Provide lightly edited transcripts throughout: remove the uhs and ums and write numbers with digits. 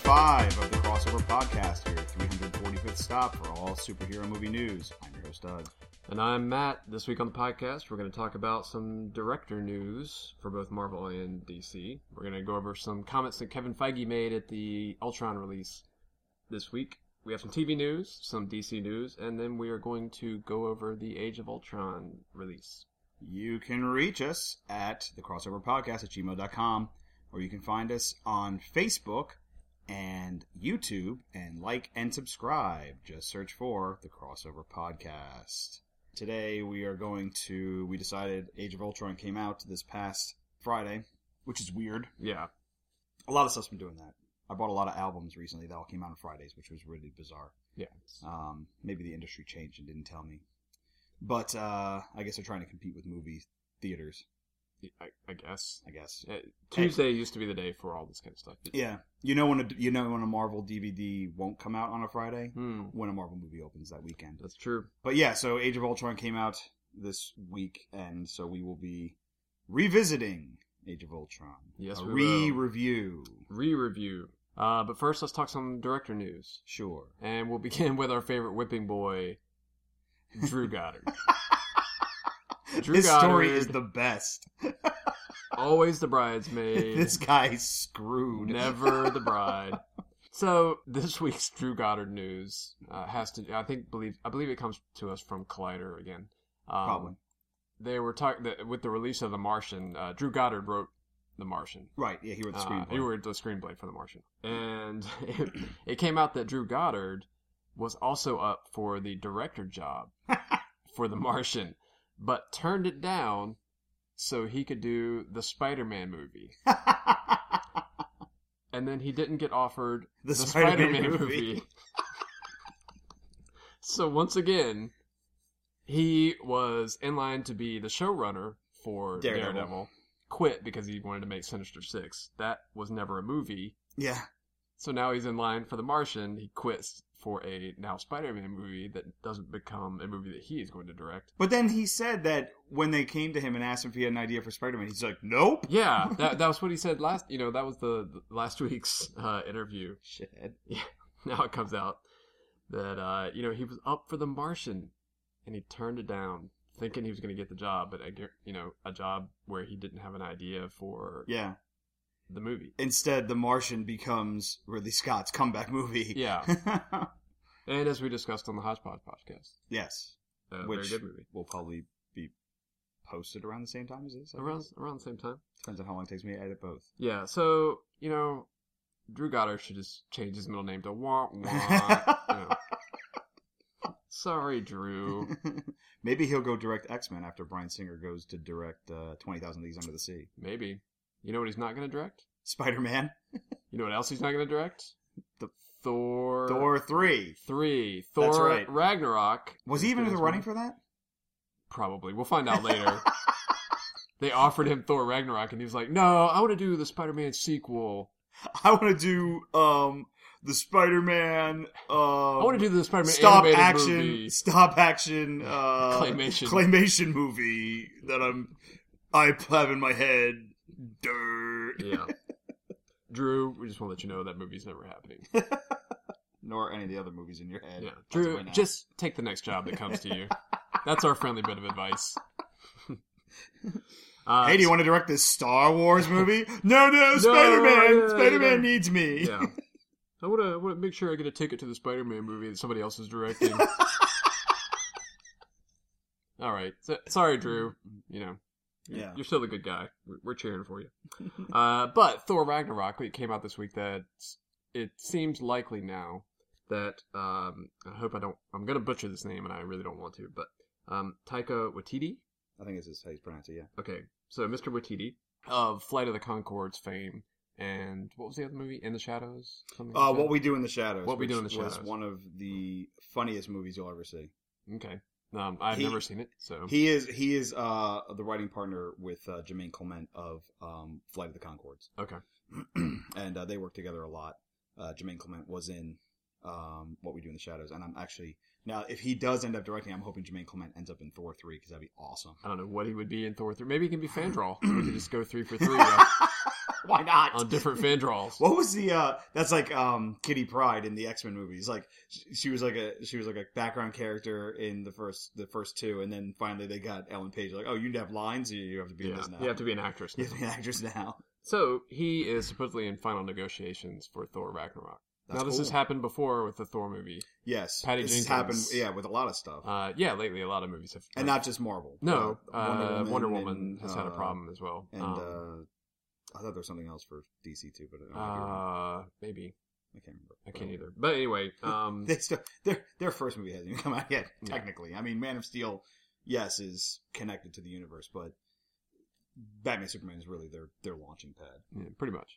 5 of the Crossover Podcast, your 345th stop for all superhero movie news. I'm your host, Doug. And I'm Matt. This week on the podcast, we're going to talk about some director news for both Marvel and DC. We're going to go over some comments that Kevin Feige made at the Ultron release this week. We have some TV news, some DC news, and then we are going to go over the Age of Ultron release. You can reach us at thecrossoverpodcast@gmail.com, or you can find us on Facebook and YouTube, and like and subscribe. Just search for The Crossover Podcast. Today we decided Age of Ultron came out this past Friday, which is weird. Yeah. A lot of stuff's been doing that. I bought a lot of albums recently that all came out on Fridays, which was really bizarre. Yeah. Maybe the industry changed and didn't tell me. But I guess they're trying to compete with movie theaters. I guess. Tuesday used to be the day for all this kind of stuff. Yeah. You know when a Marvel DVD won't come out on a Friday? When a Marvel movie opens that weekend. That's true. But yeah, so Age of Ultron came out this week, and so we will be revisiting Age of Ultron. Yes, a we re-review. Re-review. But first, let's talk some director news. Sure. And we'll begin with our favorite whipping boy, Drew Goddard. His story is the best. Always the bridesmaid. This guy's screwed. Never the bride. So this week's Drew Goddard news has to. I believe it comes to us from Collider again. Probably. They were talking with the release of The Martian. Drew Goddard wrote The Martian. Right. Yeah, he wrote the screenplay. He wrote the screenplay for The Martian, and it came out that Drew Goddard was also up for the director job for The Martian, but turned it down so he could do the Spider-Man movie. And then he didn't get offered the Spider-Man movie. So once again, he was in line to be the showrunner for Daredevil. Quit because he wanted to make Sinister Six. That was never a movie. Yeah. So now he's in line for The Martian. He quits for a now Spider-Man movie that doesn't become a movie that he is going to direct. But then he said that when they came to him and asked him if he had an idea for Spider-Man, he's like, nope. Yeah, that was what he said last. That was the last week's interview. Shit. Yeah. Now it comes out that he was up for The Martian and he turned it down, thinking he was going to get the job, but a job where he didn't have an idea for. Yeah. The movie. Instead, The Martian becomes Ridley Scott's comeback movie. Yeah. And as we discussed on the Hodgepodge podcast. Yes. Which very good movie. Will probably be posted around the same time as this. Around the same time. Depends on how long it takes me to edit both. Yeah, so, Drew Goddard should just change his middle name to Wah Wah. Sorry, Drew. Maybe he'll go direct X-Men after Bryan Singer goes to direct 20,000 Leagues Under the Sea. Maybe. You know what he's not going to direct? Spider-Man. You know what else he's not going to direct? The Thor 3. Thor That's right. Ragnarok. Was he even in the running for that? Probably. We'll find out later. They offered him Thor Ragnarok, and he was like, no, I want to do the Spider-Man sequel. I want to do the Spider-Man. I want to do the Spider-Man animated movie. Stop action. Claymation movie that I have in my head. Dirt. Yeah. Drew, we just want to let you know that movie's never happening. Nor any of the other movies in your head. Yeah. Drew, just take the next job that comes to you. That's our friendly bit of advice. Hey, do you want to direct this Star Wars movie? No, Spider-Man! Yeah, Spider-Man needs me. Yeah. I want to make sure I get a ticket to the Spider-Man movie that somebody else is directing. All right. Sorry, Drew. Yeah. You're still a good guy. We're cheering for you. But Thor Ragnarok came out this week. That it seems likely now that I hope I'm going to butcher this name, and I really don't want to. But Taika Waititi. I think this is how you pronounce it. Yeah. Okay. So Mr. Waititi of Flight of the Conchords fame, and what was the other movie? In the Shadows. What We Do in the Shadows. What We Do in the Shadows was one of the funniest movies you'll ever see. Okay. I've never seen it, so he is the writing partner with Jermaine Clement of Flight of the Conchords. Okay, and they work together a lot. Jermaine Clement was in What We Do in the Shadows, and I'm actually now if he does end up directing, I'm hoping Jermaine Clement ends up in Thor 3 because that'd be awesome. I don't know what he would be in Thor 3. Maybe he can be Fandral. We could just go 3 for 3. Why not? on different fan draws. What was the that's like Kitty Pryde in the X-Men movies. Like she was like a background character in the first two, and then finally they got Ellen Page like, oh, you have lines, or you have to be in this now. You have to be an actress. You have to be an actress now. So he is supposedly in final negotiations for Thor Ragnarok. That's now this cool. has happened before with the Thor movie. Yes, Patty this Jenkins. has happened. Yeah, with a lot of stuff, lately a lot of movies have, and not just Marvel. No, Wonder Woman Woman has had a problem as well. And I thought there was something else for DC too, but maybe I can't remember. I can't either. But anyway, they still, their first movie hasn't even come out yet. Technically, I mean, Man of Steel, yes, is connected to the universe, but Batman Superman is really their launching pad. Yeah, pretty much.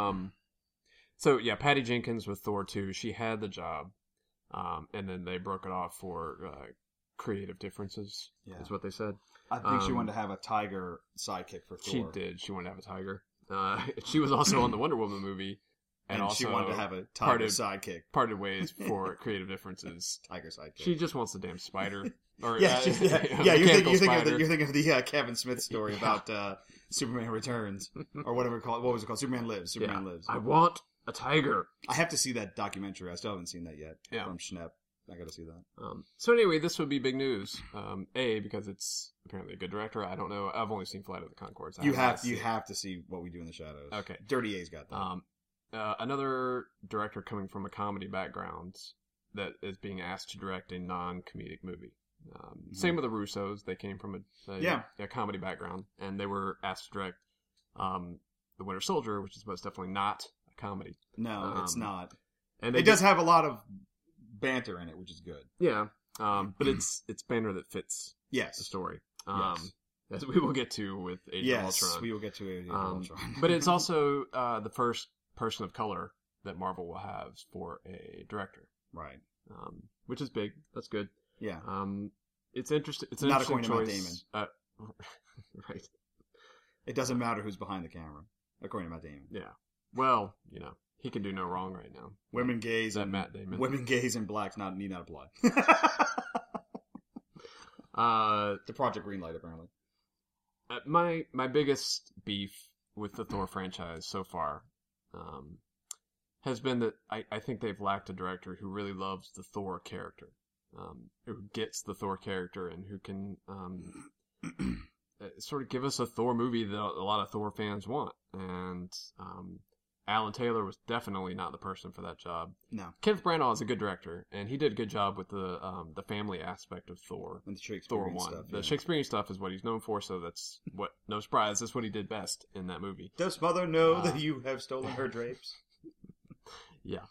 So yeah, Patty Jenkins with Thor 2, she had the job, and then they broke it off for creative differences. Yeah. Is what they said. I think she wanted to have a tiger sidekick for Thor. She did. She wanted to have a tiger. She was also on the Wonder Woman movie, and also she wanted to have a tiger sidekick. Parted ways for creative differences. Tiger sidekick. She just wants the damn spider. Or, yeah. You're thinking of the Kevin Smith story about Superman Returns or whatever it called. What was it called? Superman Lives. Superman Lives. I want a tiger. I have to see that documentary. I still haven't seen that yet. Yeah. From Schnepp. I got to see that. So anyway, this would be big news. Because it's apparently a good director. I don't know. I've only seen Flight of the Conchords. You have to see What We Do in the Shadows. Okay. Dirty A's got that. Another director coming from a comedy background that is being asked to direct a non-comedic movie. Same with the Russos. They came from a comedy background, and they were asked to direct The Winter Soldier, which is most definitely not a comedy. No, it's not. And it does have a lot of banter in it, which is good. Yeah, but it's banter that fits the Yes. story. Yes. As we will get to with Age of Ultron. Yes, we will get to Age of Ultron. But it's also the first person of color that Marvel will have for a director. Right. Which is big. That's good. Yeah. It's interesting. It's an Not interesting according choice. to Matt Damon. Right. It doesn't matter who's behind the camera, according to Matt Damon. Yeah. Well, he can do no wrong right now. Women, gays, and Matt Damon. Women, gays, and blacks need not apply. To Project Greenlight, apparently. My biggest beef with the Thor franchise so far has been that I think they've lacked a director who really loves the Thor character, who gets the Thor character and who can sort of give us a Thor movie that a lot of Thor fans want. And Alan Taylor was definitely not the person for that job. No. Kenneth Branagh is a good director, and he did a good job with the family aspect of Thor. And the Shakespearean Thor 1. stuff. The Shakespearean stuff is what he's known for, so that's what, no surprise, that's what he did best in that movie. Does Mother know that you have stolen her drapes? Yeah.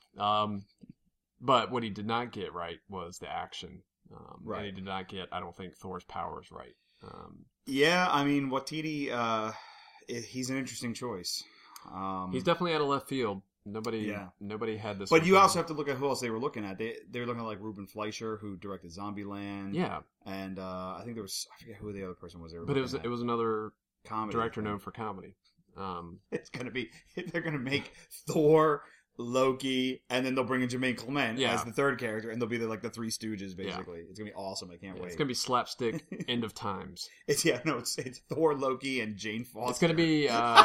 But what he did not get right was the action. Right. And he did not get, I don't think, Thor's powers right. Yeah, I mean, Waititi, he's an interesting choice. He's definitely out of left field. Nobody had this. But you also have to look at who else they were looking at. They were looking at like Ruben Fleischer, who directed Zombieland. Yeah. And I think I forget who the other person was. But it was another comedy director known for comedy. They're gonna make Thor, Loki, and then they'll bring in Jermaine Clement as the third character, and they'll be like the Three Stooges, basically. Yeah. It's gonna be awesome. I can't wait. It's gonna be slapstick end of times. It's Thor, Loki, and Jane Foster. It's gonna be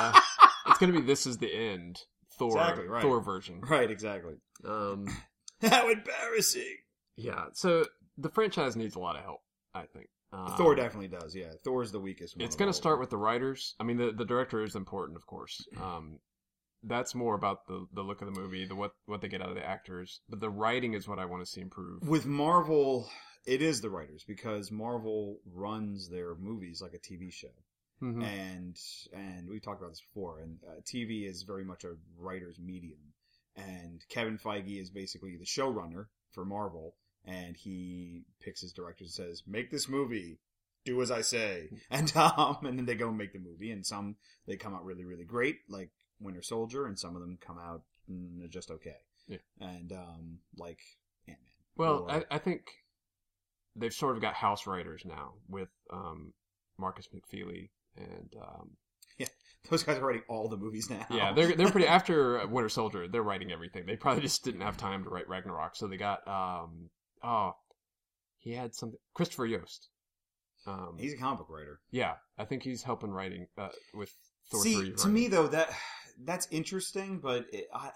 This Is the End. Thor, exactly, right. Thor version. Right, exactly. How embarrassing. Yeah, so the franchise needs a lot of help, I think. Thor definitely does, yeah. Thor's the weakest one. It's going to start with the writers. I mean, the director is important, of course. That's more about the look of the movie, what they get out of the actors. But the writing is what I want to see improve. With Marvel, it is the writers, because Marvel runs their movies like a TV show. Mm-hmm. And we talked about this before, and TV is very much a writer's medium. And Kevin Feige is basically the showrunner for Marvel, and he picks his directors and says, make this movie, do as I say. And then they go and make the movie, and some, they come out really, really great, like Winter Soldier, and some of them come out just okay. Yeah. And like Ant-Man. Well, I think they've sort of got house writers now with Marcus McFeely and yeah, those guys are writing all the movies now. Yeah, they're pretty. After Winter Soldier, they're writing everything. They probably just didn't have time to write Ragnarok, so they got he had something. Christopher Yost. He's a comic book writer. Yeah, I think he's helping writing with Thor 3. See, to me though, that that's interesting, but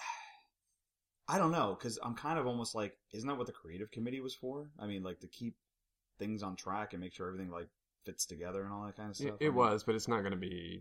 I don't know, because I'm kind of almost like, isn't that what the creative committee was for? I mean, like, to keep things on track and make sure everything, like, fits together and all that kind of stuff. It was, but it's not going to be,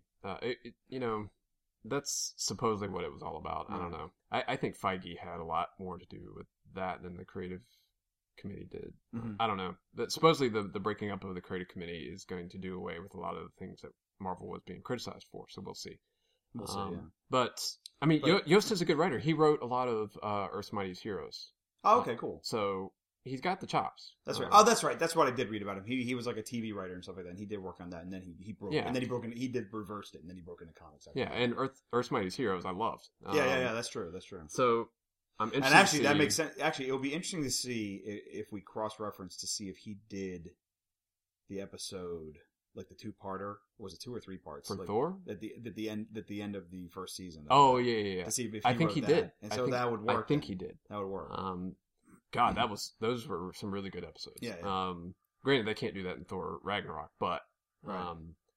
that's supposedly what it was all about. I don't know. I think Feige had a lot more to do with that than the creative committee did. Mm-hmm. I don't know. But supposedly the breaking up of the creative committee is going to do away with a lot of the things that Marvel was being criticized for, so we'll see. We'll see, yeah. But, I mean, Yost is a good writer. He wrote a lot of Earth's Mightiest Heroes. Oh, okay, cool. So, he's got the chops. That's right. Oh, that's right. That's what I did read about him. He was like a TV writer and stuff like that, and he did work on that, and then he broke Yeah. and then he did reversed it, and then he broke into comics. Yeah, and Earth's Mightiest Heroes I loved. Yeah, that's true. That's true. So, I'm interested and actually, to see... that makes sense. Actually, it'll be interesting to see if we cross-reference to see if he did the episode, like the two-parter. Was it 2 or 3 parts? For like, Thor? At the end of the first season. Oh, yeah. To see if I think he did. And so that would work. I think he did. That would work. God, those were some really good episodes. Yeah. Granted, they can't do that in Thor Ragnarok, but Right.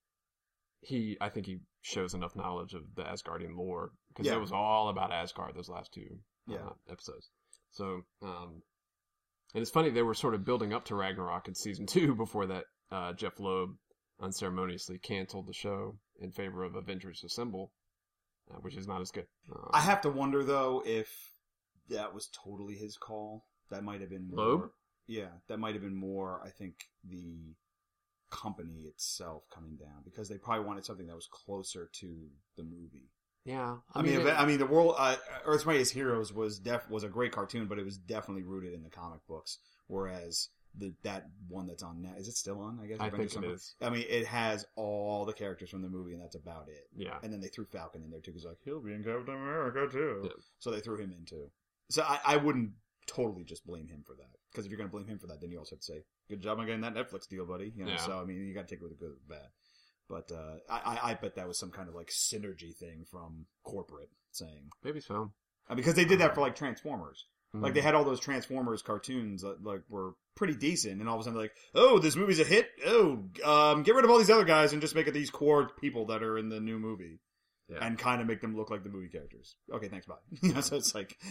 I think he shows enough knowledge of the Asgardian lore, because Yeah. it was all about Asgard those last 2 Yeah. episodes. So, and it's funny, they were sort of building up to Ragnarok in season 2 before that Jeff Loeb unceremoniously canceled the show in favor of Avengers Assemble, which is not as good. I have to wonder, though, if that was totally his call. That might have been more... Loeb? Yeah, that might have been more, I think, the company itself coming down, because they probably wanted something that was closer to the movie. Yeah. I mean, the world... Earth's Mightiest Heroes was a great cartoon, but it was definitely rooted in the comic books, whereas... that one that's on now, is it still on? I guess I think it is. I mean, it has all the characters from the movie, and that's about it. Yeah. And then they threw Falcon in there too, because like, he'll be in Captain America too. Yeah. So they threw him in too. So I wouldn't totally just blame him for that, because if you're going to blame him for that, then you also have to say, good job on getting that Netflix deal, buddy. You know. Yeah. So I mean, you got to take it with the good and the bad. But I bet that was some kind of like synergy thing from corporate saying, Maybe so. because they did that for like Transformers. Mm-hmm. Like, they had all those Transformers cartoons that, like, were pretty decent, and all of a sudden they're like, oh, this movie's a hit? Oh, get rid of all these other guys and just make it these core people that are in the new movie. Yeah. And kind of make them look like the movie characters. Okay, thanks, bye. So it's like...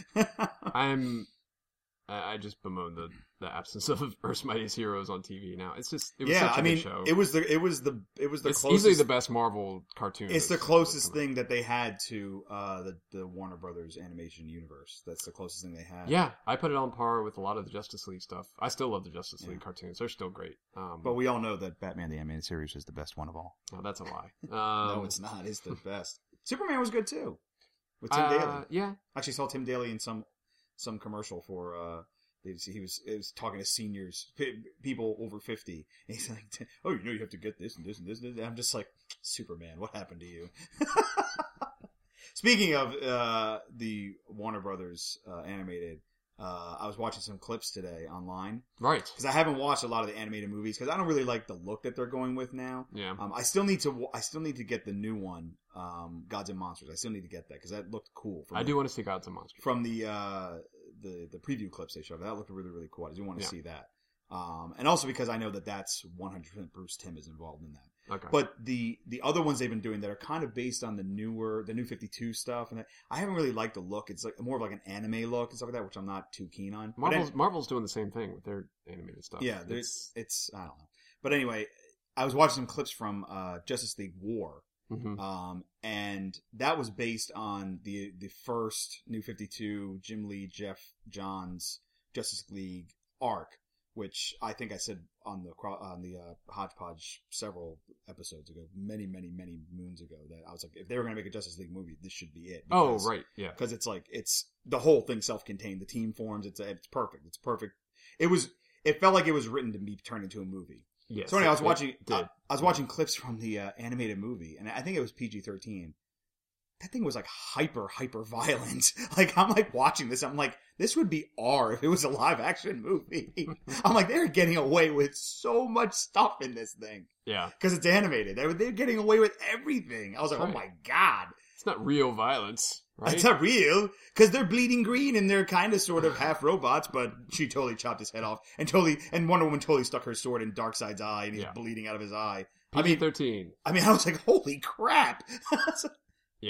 I just bemoan the absence of Earth's Mightiest Heroes on TV now. It was such a good show. It was the It's closest... easily the best Marvel cartoon. It's the closest thing that they had to the Warner Brothers animation universe. That's the closest thing they had. Yeah, I put it on par with a lot of the Justice League stuff. I still love the Justice League cartoons. They're still great. But we all know that Batman the Animated Series is the best one of all. Oh, that's a lie. No, it's not. It's the best. Superman was good too, with Tim Daly. Yeah, actually saw Tim Daly in some commercial for. He was talking to seniors, people over 50, and he's like, "Oh, you have to get this and this and this." And I'm just like, Superman, what happened to you? Speaking of the Warner Brothers animated. I was watching some clips today online. Right. Because I haven't watched a lot of the animated movies because I don't really like the look that they're going with now. Yeah. I still need to get the new one, Gods and Monsters. I still need to get that because that looked cool. I do want to see Gods and Monsters. From the preview clips they showed. That looked really, really cool. I do want to see that. And also because I know that's 100% Bruce Timm is involved in that. Okay. But the other ones they've been doing that are kind of based on the New 52 stuff, and I haven't really liked the look. It's like more of like an anime look and stuff like that, which I'm not too keen on. Marvel's doing the same thing with their animated stuff. Yeah, it's I don't know. But anyway, I was watching some clips from Justice League War. Mm-hmm. And that was based on the first New 52 Jim Lee, Jeff Johns Justice League arc, which I think I said on the Hodgepodge several episodes ago, many moons ago, that I was like, if they were going to make a Justice League movie, this should be it. Because, oh, right, yeah, because it's like the whole thing self-contained. The team forms. It's perfect. It's perfect. It felt like it was written to be turned into a movie. Yes. So anyway, I was watching clips from the animated movie, and I think it was PG-13. That thing was like hyper violent. Like, I'm like watching this, I'm like, this would be R if it was a live action movie. I'm like, they're getting away with so much stuff in this thing. Yeah. Because it's animated. They're getting away with everything. I was like, oh my God. It's not real violence, right? It's not real, because they're bleeding green and they're kind of sort of half robots, but she totally chopped his head off. And Wonder Woman totally stuck her sword in Darkseid's eye and he's bleeding out of his eye. PG-13. I mean, I was like, holy crap. Yeah.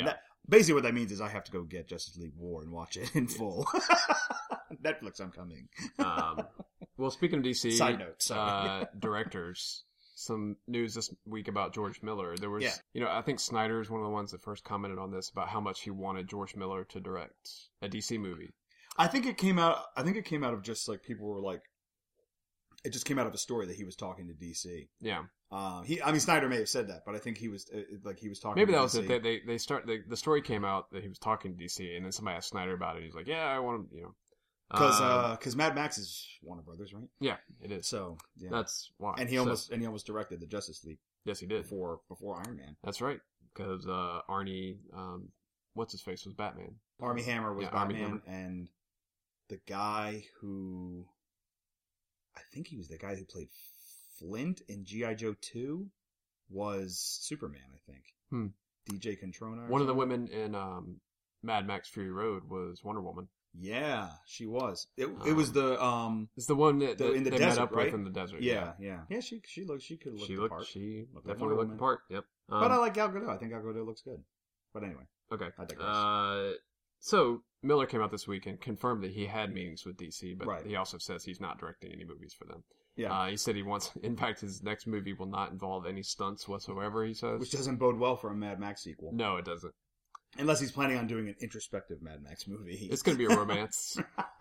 Basically, what that means is I have to go get Justice League War and watch it in full. Netflix, I'm coming. Well, speaking of DC, Side note, sorry. Directors, some news this week about George Miller. There was, Yeah. I think Snyder is one of the ones that first commented on this about how much he wanted George Miller to direct a DC movie. I think it came out of just like people were like, it just came out of a story that he was talking to DC. Yeah. Snyder may have said that, but I think he was talking. Maybe to that DC. was it. The story came out that he was talking to DC, and then somebody asked Snyder about it. He's like, "Yeah, I want him." Because Mad Max is Warner Brothers, right? Yeah, it is. So yeah. That's why. And he almost directed the Justice League. Yes, he did before Iron Man. That's right. Because Arnie, what's his face was Batman. Armie Hammer was Batman, Armie Hammer. And the guy who, I think he was the guy who played Flint in G.I. Joe 2 was Superman, I think. DJ Controna. One of the women in Mad Max Fury Road was Wonder Woman. Yeah, she was. It was the It's the one that in the they desert, met up right? with in the desert. Yeah. She could look the part. She Looked like definitely Wonder looked the part. Yep. But I like Gal Gadot. I think Gal Gadot looks good. But anyway. Okay. I digress. So Miller came out this week and confirmed that he had meetings with DC, but Right. he also says he's not directing any movies for them. Yeah. He said he wants. In fact, his next movie will not involve any stunts whatsoever. He says, Which doesn't bode well for a Mad Max sequel. No, it doesn't. Unless he's planning on doing an introspective Mad Max movie. It's going to be a romance.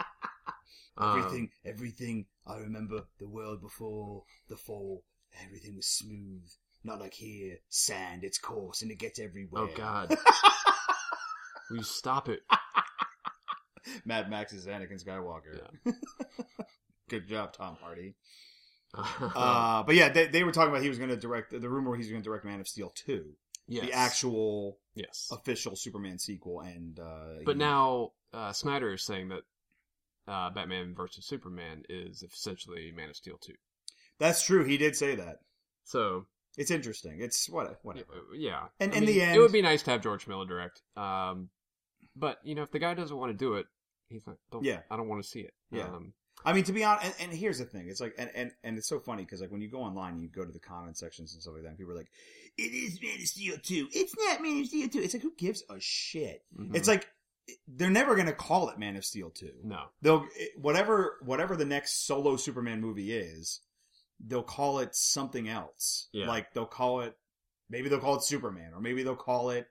Everything. I remember the world before the fall. Everything was smooth. Not like here. Sand. It's coarse and it gets everywhere. Oh God! Will you stop it? Mad Max is Anakin Skywalker. Yeah. Good job, Tom Hardy. But yeah, they were talking about he was going to direct. The rumor he's going to direct Man of Steel 2. Yes. The actual official Superman sequel. And but now Snyder is saying that Batman vs Superman is essentially Man of Steel 2. That's true. He did say that. So it's interesting. It's whatever. Yeah. And in the end, it would be nice to have George Miller direct. But if the guy doesn't want to do it, he's like, I don't want to see it. Yeah. To be honest, and here's the thing. It's like, and it's so funny because like when you go online, you go to the comment sections and stuff like that, and people are like, "It is Man of Steel 2. It's not Man of Steel 2." It's like, who gives a shit? Mm-hmm. It's like they're never gonna call it Man of Steel 2. No, they'll whatever the next solo Superman movie is, they'll call it something else. Yeah. Like they'll call it Superman, or maybe they'll call it,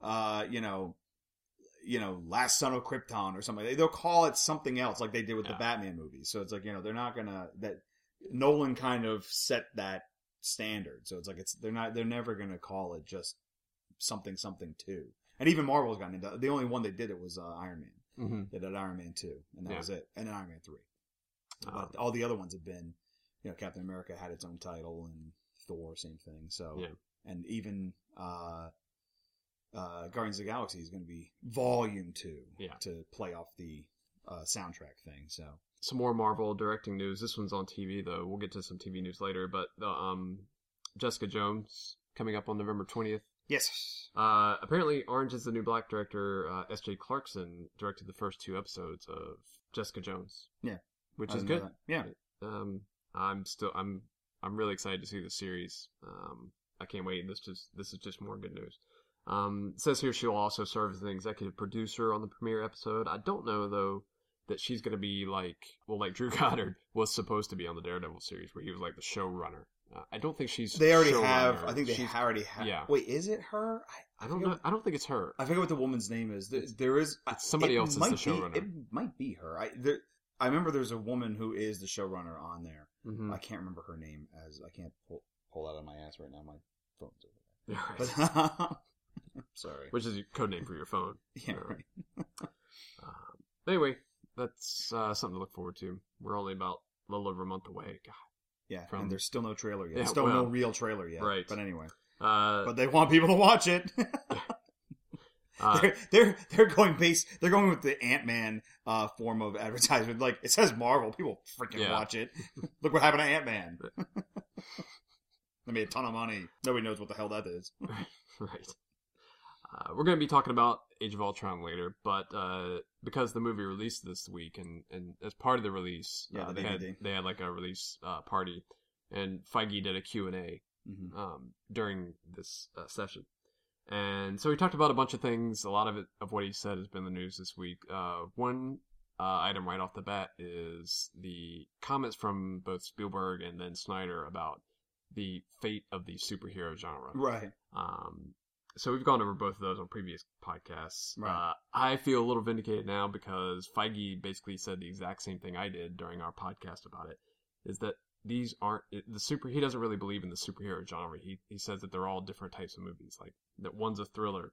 Last Son of Krypton or something. They'll call it something else like they did with the Batman movies. So it's like, they're not gonna, that Nolan kind of set that standard. So it's like, they're never gonna call it just something 2. And even Marvel's gotten into, the only one they did it was Iron Man. Mm-hmm. They did Iron Man 2 and that was it. And then Iron Man 3. But all the other ones have been, Captain America had its own title and Thor, same thing. So, and even, Guardians of the Galaxy is going to be Volume 2 to play off the soundtrack thing. So some more Marvel directing news. This one's on TV though. We'll get to some TV news later. But Jessica Jones coming up on November 20th. Yes. Apparently, Orange is the New Black director S.J. Clarkson directed the first 2 episodes of Jessica Jones. Yeah, which is good. Yeah. I'm really excited to see the series. I can't wait. This is just more good news. It says here she'll also serve as an executive producer on the premiere episode. I don't know though that she's going to be like Drew Goddard was supposed to be on the Daredevil series where he was like the showrunner. I don't think she's. They already have. I think they already have. Yeah. Wait, is it her? I don't know. I don't think it's her. I forget what the woman's name is. There is somebody else is the showrunner. It might be her. I remember there's a woman who is the showrunner on there. Mm-hmm. I can't remember her name I can't pull out of my ass right now. My phone's over there. But, sorry. Which is your code name for your phone. Yeah. Right. Anyway, that's something to look forward to. We're only about a little over a month away. God. Yeah, and there's still no trailer yet. Yeah, Still no real trailer yet. Right. But anyway. But they want people to watch it. They're going with the Ant-Man form of advertisement. Like, it says Marvel, people freaking watch it. Look what happened to Ant-Man. They made a ton of money. Nobody knows what the hell that is. Right. We're going to be talking about Age of Ultron later, but because the movie released this week, and as part of the release, they had like a release party, and Feige did a Q&A during this session. And so he talked about a bunch of things. A lot of what he said has been in the news this week. One item right off the bat is the comments from both Spielberg and then Snyder about the fate of the superhero genre. Right. So we've gone over both of those on previous podcasts. Right. I feel a little vindicated now because Feige basically said the exact same thing I did during our podcast about it, is that these aren't he doesn't really believe in the superhero genre. He says that they're all different types of movies, like that one's a thriller,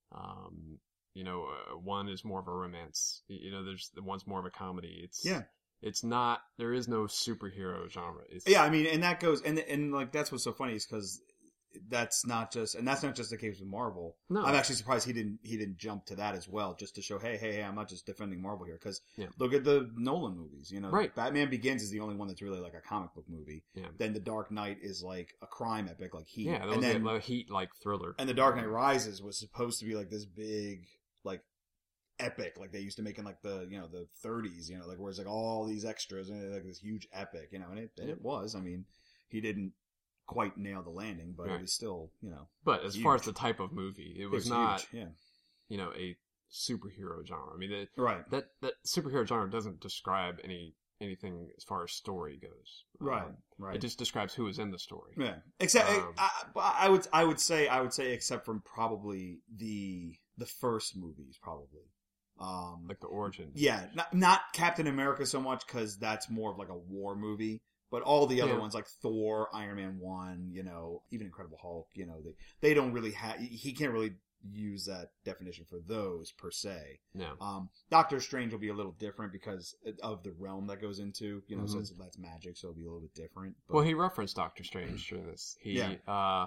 one is more of a romance, there's the one's more of a comedy. It's not, there is no superhero genre. I mean, and that goes, and like, that's what's so funny is because that's not just the case with Marvel. No. I'm actually surprised he didn't jump to that as well, just to show, hey, I'm not just defending Marvel here. Because look at the Nolan movies, right. Batman Begins is the only one that's really like a comic book movie. Yeah. Then The Dark Knight is like a crime epic, like Heat. Yeah, that was a Heat like thriller. And The Dark Knight Rises was supposed to be like this big, like, epic, like they used to make in like the 30s, like where it's like all these extras and like this huge epic, and it was. I mean, he didn't quite nail the landing, but it was still, But as far as the type of movie, it was not, huge. A superhero genre. I mean, right. That superhero genre doesn't describe anything as far as story goes. Right. It just describes who is in the story. Yeah. Except I would say except from probably the first movies, probably. Like the origin. Yeah, not Captain America so much because that's more of like a war movie. But all the other ones, like Thor, Iron Man 1, even Incredible Hulk, they don't really have... He can't really use that definition for those, per se. No. Doctor Strange will be a little different because of the realm that goes into, since that's magic, so it'll be a little bit different. But... Well, he referenced Doctor Strange during this. Yeah.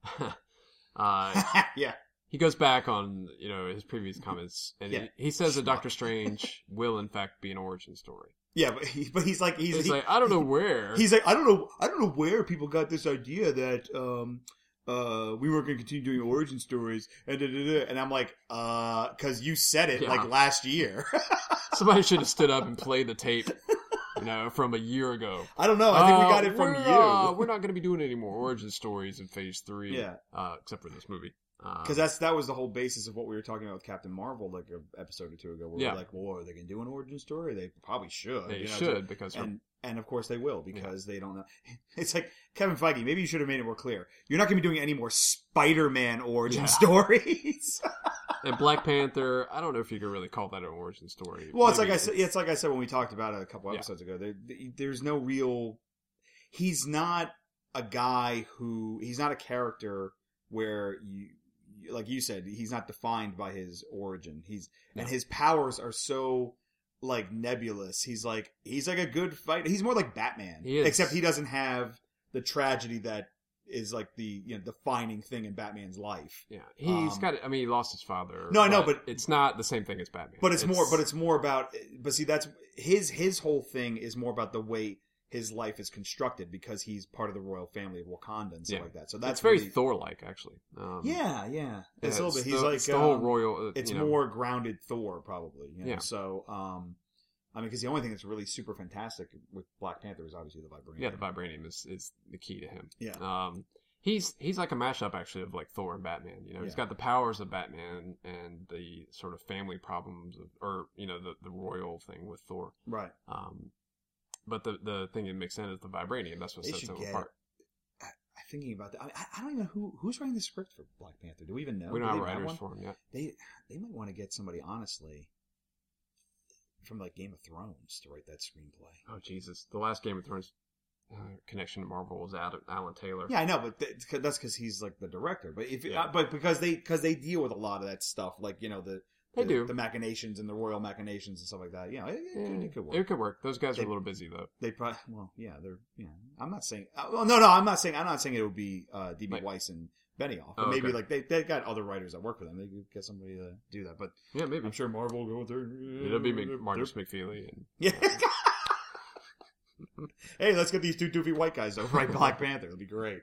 He goes back on, his previous comments, and he says that Doctor Strange will, in fact, be an origin story. Yeah, but he's like I don't know where. He's like, I don't know where people got this idea that we weren't going to continue doing origin stories, and I'm like, because you said it like last year. Somebody should have stood up and played the tape, from a year ago. I don't know. I think we got it from you. We're not going to be doing any more origin stories in Phase 3. Yeah. Except for this movie. Because that was the whole basis of what we were talking about with Captain Marvel like an episode or two ago. Where we're like, well, are they going to do an origin story? They probably should. They should because and of course they will because they don't know. It's like Kevin Feige. Maybe you should have made it more clear. You're not going to be doing any more Spider-Man origin stories. And Black Panther, I don't know if you could really call that an origin story. Well, it's like I said when we talked about it a couple episodes ago. There's no real. He's not a guy he's not a character where like you said, he's not defined by his origin. And his powers are so like nebulous. He's like a good fighter. He's more like Batman, except he doesn't have the tragedy that is like the defining thing in Batman's life. Yeah, he's got. I mean, he lost his father. No, I know, but it's not the same thing as Batman. But it's more about. But see, that's his whole thing is more about the way his life is constructed because he's part of the royal family of Wakanda and stuff like that. So that's very Thor-like, actually. Yeah. It's a little bit. He's like the whole royal. It's more grounded Thor, probably. So, I mean, because the only thing that's really super fantastic with Black Panther is obviously the vibranium. Yeah, the vibranium is the key to him. Yeah. He's like a mashup actually of like Thor and Batman. He's got the powers of Batman and the sort of family problems the royal thing with Thor. Right. But the thing that makes sense is the vibranium. That's what sets them apart. Thinking about that, I don't even know who's writing the script for Black Panther. Do we even know? We don't have writers for him yet. They might want to get somebody honestly from like Game of Thrones to write that screenplay. Oh Jesus! The last Game of Thrones connection to Marvel was Alan Taylor. Yeah, I know, but that's because he's like the director. But but because they deal with a lot of that stuff, like the machinations and the royal machinations and stuff like that. It could work. It could work. Those guys are a little busy though. They probably I'm not saying. I'm not saying it would be D.B. Weiss and Benioff. But maybe like they got other writers that work for them. They could get somebody to do that. But yeah, maybe I'm sure Marvel will go there. It'll be Marcus McFeely and Hey, let's get these two doofy white guys to write Black Panther. It'll be great.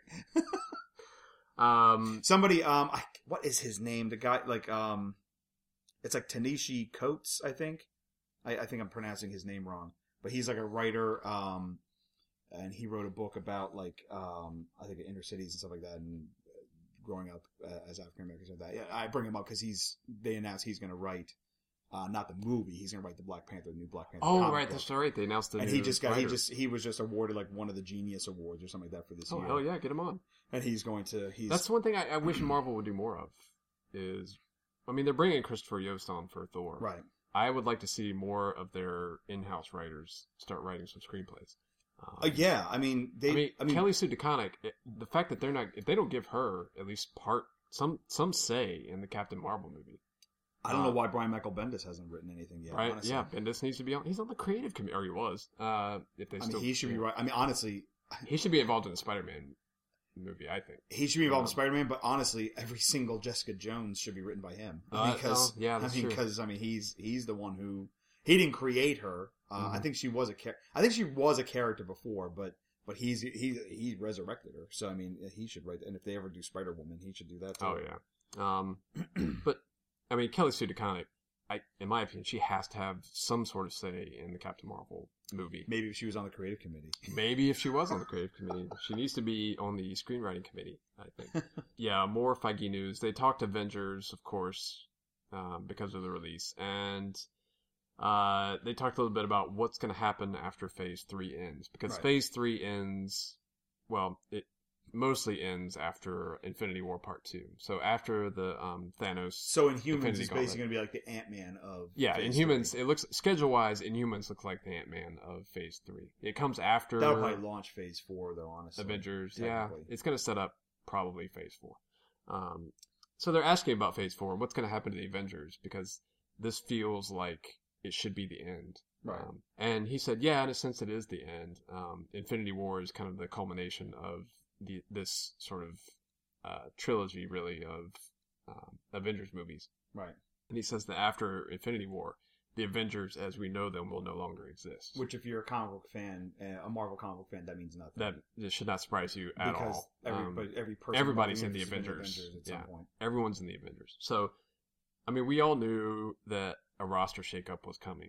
Somebody what is his name? The guy like it's like Tanishi Coates, I think. I think I'm pronouncing his name wrong. But he's like a writer, and he wrote a book about like I think inner cities and stuff like that, and growing up as African Americans. That I bring him up because they announced he's going to write. Not the movie. He's going to write the new Black Panther. Oh, right, that's right. They announced the and new he was just awarded like one of the Genius Awards or something like that for this year. Oh, hell yeah, get him on. And that's one thing I wish Marvel would do more of. They're bringing Christopher Yost on for Thor. Right. I would like to see more of their in-house writers start writing some screenplays. Kelly Sue DeConnick. The fact that if they don't give her at least some say in the Captain Marvel movie. I don't know why Brian Michael Bendis hasn't written anything yet. Right? Honestly. Yeah, Bendis needs to be on. He's on the creative committee, or he was. He should be right. Honestly, he should be involved in the Spider-Man movie. I think he should be involved in Spider-Man. But honestly, every single Jessica Jones should be written by him because he's the one who he didn't create her. I think she was a character before, but he resurrected her. So he should write. And if they ever do Spider-Woman, he should do that too. Oh yeah. But Kelly Sue DeConnick, in my opinion, she has to have some sort of say in the Captain Marvel movie. Maybe if she was on the creative committee. Maybe if she was on the creative committee. She needs to be on the screenwriting committee, I think. Yeah, more Feige news. They talked Avengers, of course, because of the release. And they talked a little bit about what's going to happen after Phase 3 ends. Because Phase 3 ends, it mostly ends after Infinity War Part 2. So after the Thanos. So Inhumans is basically going to be like the Ant-Man of Phase Inhumans. 3. It looks schedule-wise, Inhumans look like the Ant-Man of Phase 3. It comes after. That'll probably launch Phase 4, though. Honestly, Avengers. Yeah, it's going to set up probably Phase 4. So they're asking about Phase 4. What's going to happen to the Avengers? Because this feels like it should be the end. Right. And he said, yeah, in a sense, it is the end. Infinity War is kind of the culmination of this sort of trilogy, really, of Avengers movies. Right. And he says that after Infinity War, the Avengers as we know them will no longer exist. Which, if you're a comic book fan, a Marvel comic book fan, that means nothing. That should not surprise you at all. Everybody's in the Avengers. At some point. Everyone's in the Avengers. So, we all knew that a roster shakeup was coming.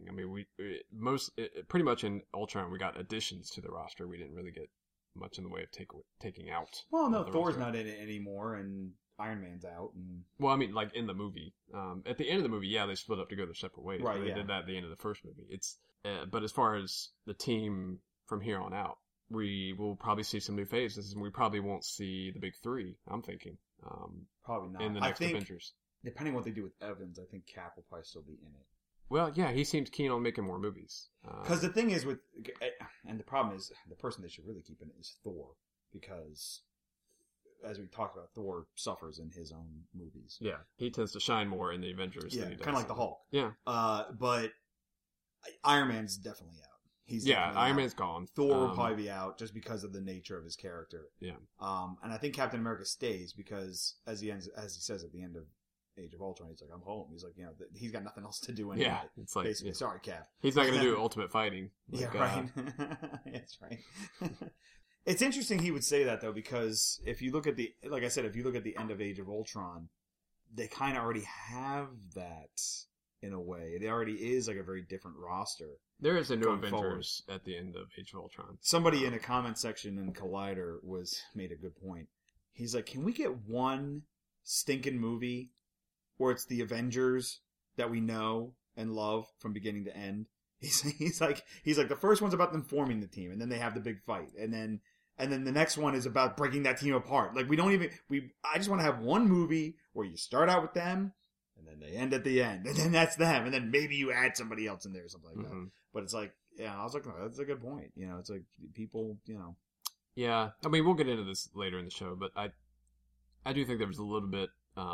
Pretty much in Ultron, we got additions to the roster. We didn't really get much in the way of taking out. Well, no, Thor's not in it anymore, and Iron Man's out. And... Well, like in the movie, at the end of the movie, they split up to go their separate ways. Right, they did that at the end of the first movie. But as far as the team from here on out, we will probably see some new phases, and we probably won't see the big three. I'm thinking, probably not in the next Avengers. Depending on what they do with Evans, I think Cap will probably still be in it. Well, yeah, he seems keen on making more movies. Because the thing is and the problem is, the person they should really keep in it is Thor. Because, as we talked about, Thor suffers in his own movies. Yeah, he tends to shine more in the Avengers than he does. Kind of like the Hulk. Yeah. But Iron Man's definitely out. Iron Man's gone. Thor will probably be out just because of the nature of his character. Yeah. And I think Captain America stays because, as he says at the end of Age of Ultron, he's like, I'm home. He's like, he's got nothing else to do anyway. Yeah, it's like, basically, sorry, Cap. He's not going to do ultimate fighting. Right. That's right. It's interesting he would say that, though, because if you look at the end of Age of Ultron, they kind of already have that in a way. It already is like a very different roster. There is a new Avengers at the end of Age of Ultron. Somebody in a comment section in Collider made a good point. He's like, can we get one stinking movie where it's the Avengers that we know and love from beginning to end? He's like the first one's about them forming the team, and then they have the big fight, and then the next one is about breaking that team apart. Like I just want to have one movie where you start out with them, and then they end at the end, and then that's them, and then maybe you add somebody else in there or something like that. But it's like, I was like, oh, that's a good point. It's like people, Yeah, we'll get into this later in the show, but I do think there was a little bit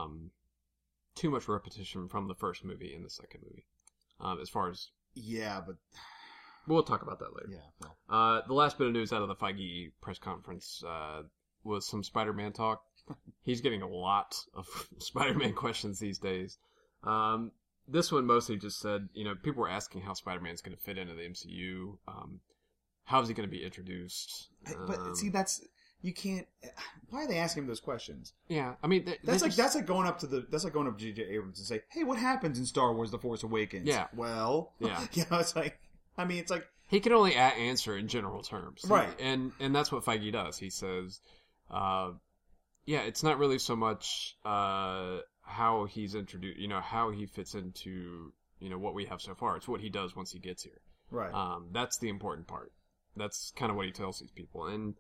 too much repetition from the first movie in the second movie. As far as... Yeah, but... We'll talk about that later. Yeah. Well. The last bit of news out of the Feige press conference was some Spider-Man talk. He's getting a lot of Spider-Man questions these days. This one mostly just said, people were asking how Spider-Man's going to fit into the MCU. How is he going to be introduced? But see, you can't. Why are they asking him those questions? Yeah, that's like going up to J.J. Abrams and say, "Hey, what happens in Star Wars: The Force Awakens?" Yeah, well, yeah, it's like, it's like he can only answer in general terms, right? And that's what Feige does. He says, it's not really so much how he's introduced, how he fits into, what we have so far. It's what he does once he gets here. Right. That's the important part. That's kind of what he tells these people. And,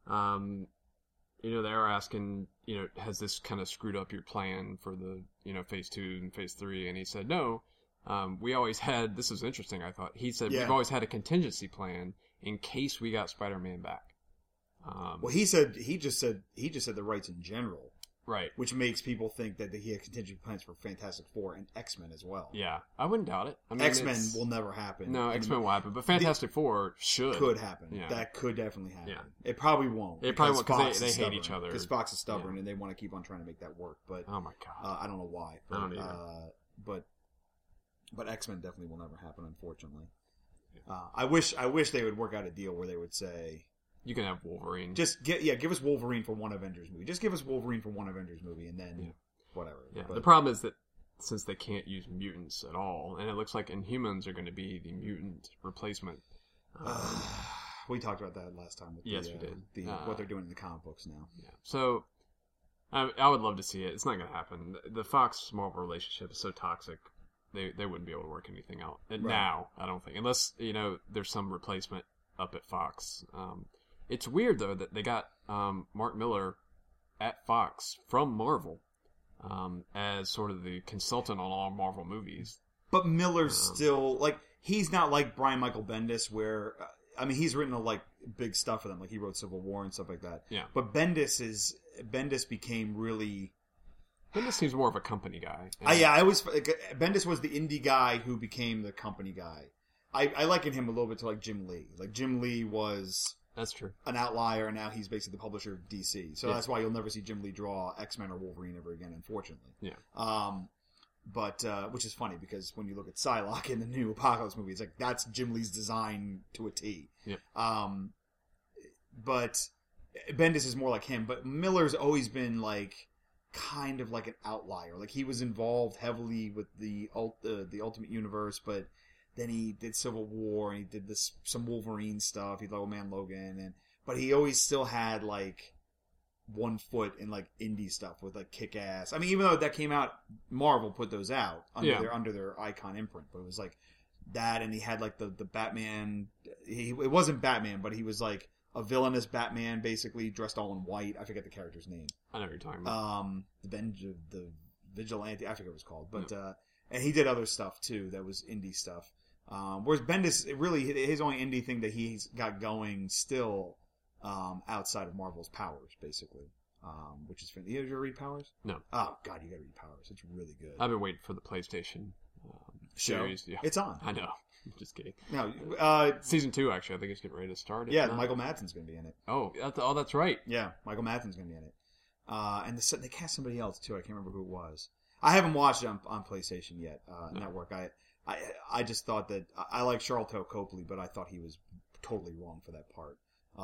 they are asking, has this kind of screwed up your plan for the, phase 2 and phase 3? And he said, no. We always had, this is interesting, I thought. He said, we've always had a contingency plan in case we got Spider-Man back. Well, he just said the rights in general. Right. Which makes people think that he had contingency plans for Fantastic Four and X-Men as well. Yeah. I wouldn't doubt it. I mean, X-Men will never happen. No, X-Men will happen. But Fantastic Four could happen. Yeah. That could definitely happen. Yeah. It probably won't. It probably won't because they hate each other. Because Fox is stubborn and they want to keep on trying to make that work. But oh my god. I don't know why. But, I don't either. But X-Men definitely will never happen, unfortunately. Yeah. I wish they would work out a deal where they would say, you can have Wolverine. Just give us Wolverine for one Avengers movie. Just give us Wolverine for one Avengers movie, and then whatever. Yeah. But the problem is that since they can't use mutants at all, and it looks like Inhumans are going to be the mutant replacement. We talked about that last time. With we did. What they're doing in the comic books now. Yeah. So I would love to see it. It's not going to happen. The Fox Marvel relationship is so toxic. They wouldn't be able to work anything out. And now, I don't think, unless there's some replacement up at Fox. It's weird, though, that they got Mark Miller at Fox from Marvel as sort of the consultant on all Marvel movies. But Miller's still, he's not like Brian Michael Bendis, where, he's written, big stuff for them. Like, he wrote Civil War and stuff like that. Yeah. But Bendis became really... Bendis seems more of a company guy. Bendis was the indie guy who became the company guy. I liken him a little bit to, Jim Lee. Jim Lee was... That's true. An outlier, and now he's basically the publisher of DC. So that's why you'll never see Jim Lee draw X-Men or Wolverine ever again, unfortunately. Yeah. But which is funny, because when you look at Psylocke in the new Apocalypse movie, it's that's Jim Lee's design to a T. Yeah. But Bendis is more like him. But Miller's always been, kind of like an outlier. He was involved heavily with the Ultimate Universe, but... Then he did Civil War, and he did some Wolverine stuff. He did Old Man Logan, but he always still had 1 foot in indie stuff with Kick-Ass. Even though that came out, Marvel put those out under their Icon imprint, but it was that, and he had the Batman. It wasn't Batman, but he was a villainous Batman, basically dressed all in white. I forget the character's name. I know what you're talking about. The Vigilante. I forget what it was called, but and he did other stuff too that was indie stuff. Whereas Bendis, really, his only indie thing that he's got going still outside of Marvel's Powers, basically, which is fantastic. You ever read Powers? No. Oh, God, you gotta read Powers. It's really good. I've been waiting for the PlayStation series. Show? Yeah. It's on. I know. Just kidding. No, Season 2, actually. I think it's getting ready to start. Yeah, Michael Madsen's going to be in it. Oh, that's right. Yeah, Michael Madsen's going to be in it. And they cast somebody else, too. I can't remember who it was. I haven't watched it on PlayStation yet, Network. I just thought that I like Charlton Copley, but I thought he was totally wrong for that part.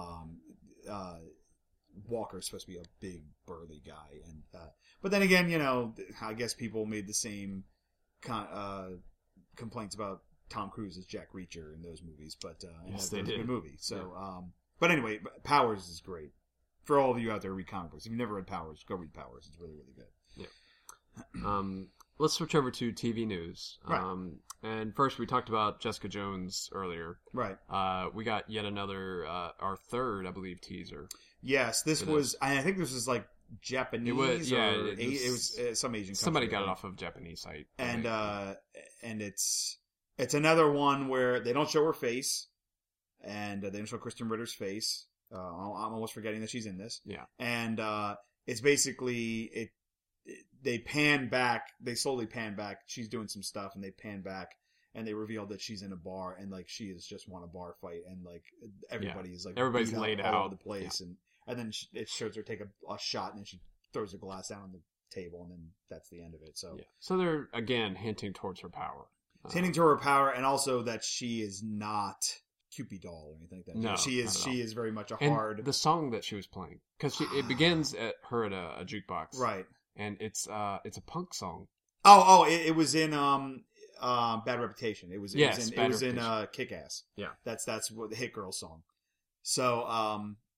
Walker's supposed to be a big burly guy, and but then again, I guess people made the same complaints about Tom Cruise as Jack Reacher in those movies, but yes, they did a good movie. So, yeah. But anyway, Powers is great for all of you out there who read comic books. If you've never read Powers, go read Powers. It's really, really good. Yeah. Let's switch over to TV news. Right. And first, we talked about Jessica Jones earlier. Right. We got yet another, our third, I believe, teaser. Yes, this was. I think this was Japanese. It was, yeah. It was some Asian country. Somebody got it off of Japanese site. And it's another one where they don't show her face, and they don't show Kristen Ritter's face. I'm almost forgetting that she's in this. Yeah. And it's basically they pan back. They slowly pan back. She's doing some stuff, and they pan back, and they reveal that she's in a bar, and she has just won a bar fight, and everybody's everybody's laid out all over the place, and then it shows her take a shot, and then she throws a glass down on the table, and then that's the end of it. So they're again hinting towards her power, hinting to her power, and also that she is not Cupid doll or anything like that. No, she is very much and the song that she was playing, because it begins at her at a jukebox, right? And it's a punk song. It was in Bad Reputation. It was in Kick-Ass. Yeah, that's what the Hit Girl song. So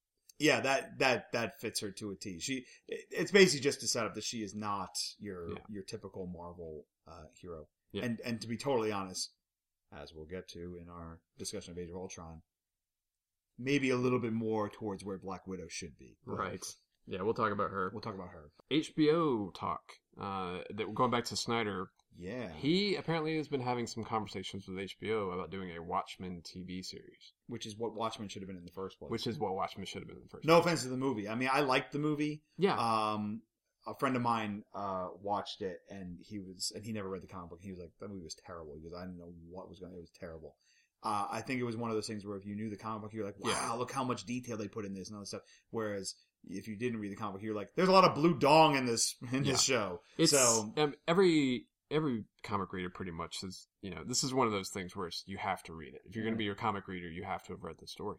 Yeah, that fits her to a T. It's basically just to set up that she is not your typical Marvel hero. Yeah. And to be totally honest, as we'll get to in our discussion of Age of Ultron, maybe a little bit more towards where Black Widow should be. Right. Yeah, we'll talk about her. HBO talk. Going back to Snyder. Yeah. He apparently has been having some conversations with HBO about doing a Watchmen TV series. Which is what Watchmen should have been in the first place. No offense to the movie. I mean, I liked the movie. Yeah. A friend of mine watched it, and he never read the comic book. He was like, that movie was terrible. He goes, I didn't know what was going on. It was terrible. I think it was one of those things where if you knew the comic book, you're like, wow, look how much detail they put in this and all this stuff. Whereas if you didn't read the comic book, you're like, there's a lot of blue dong in this show. Every comic reader pretty much says, this is one of those things where you have to read it. If you're going to be a comic reader, you have to have read the story.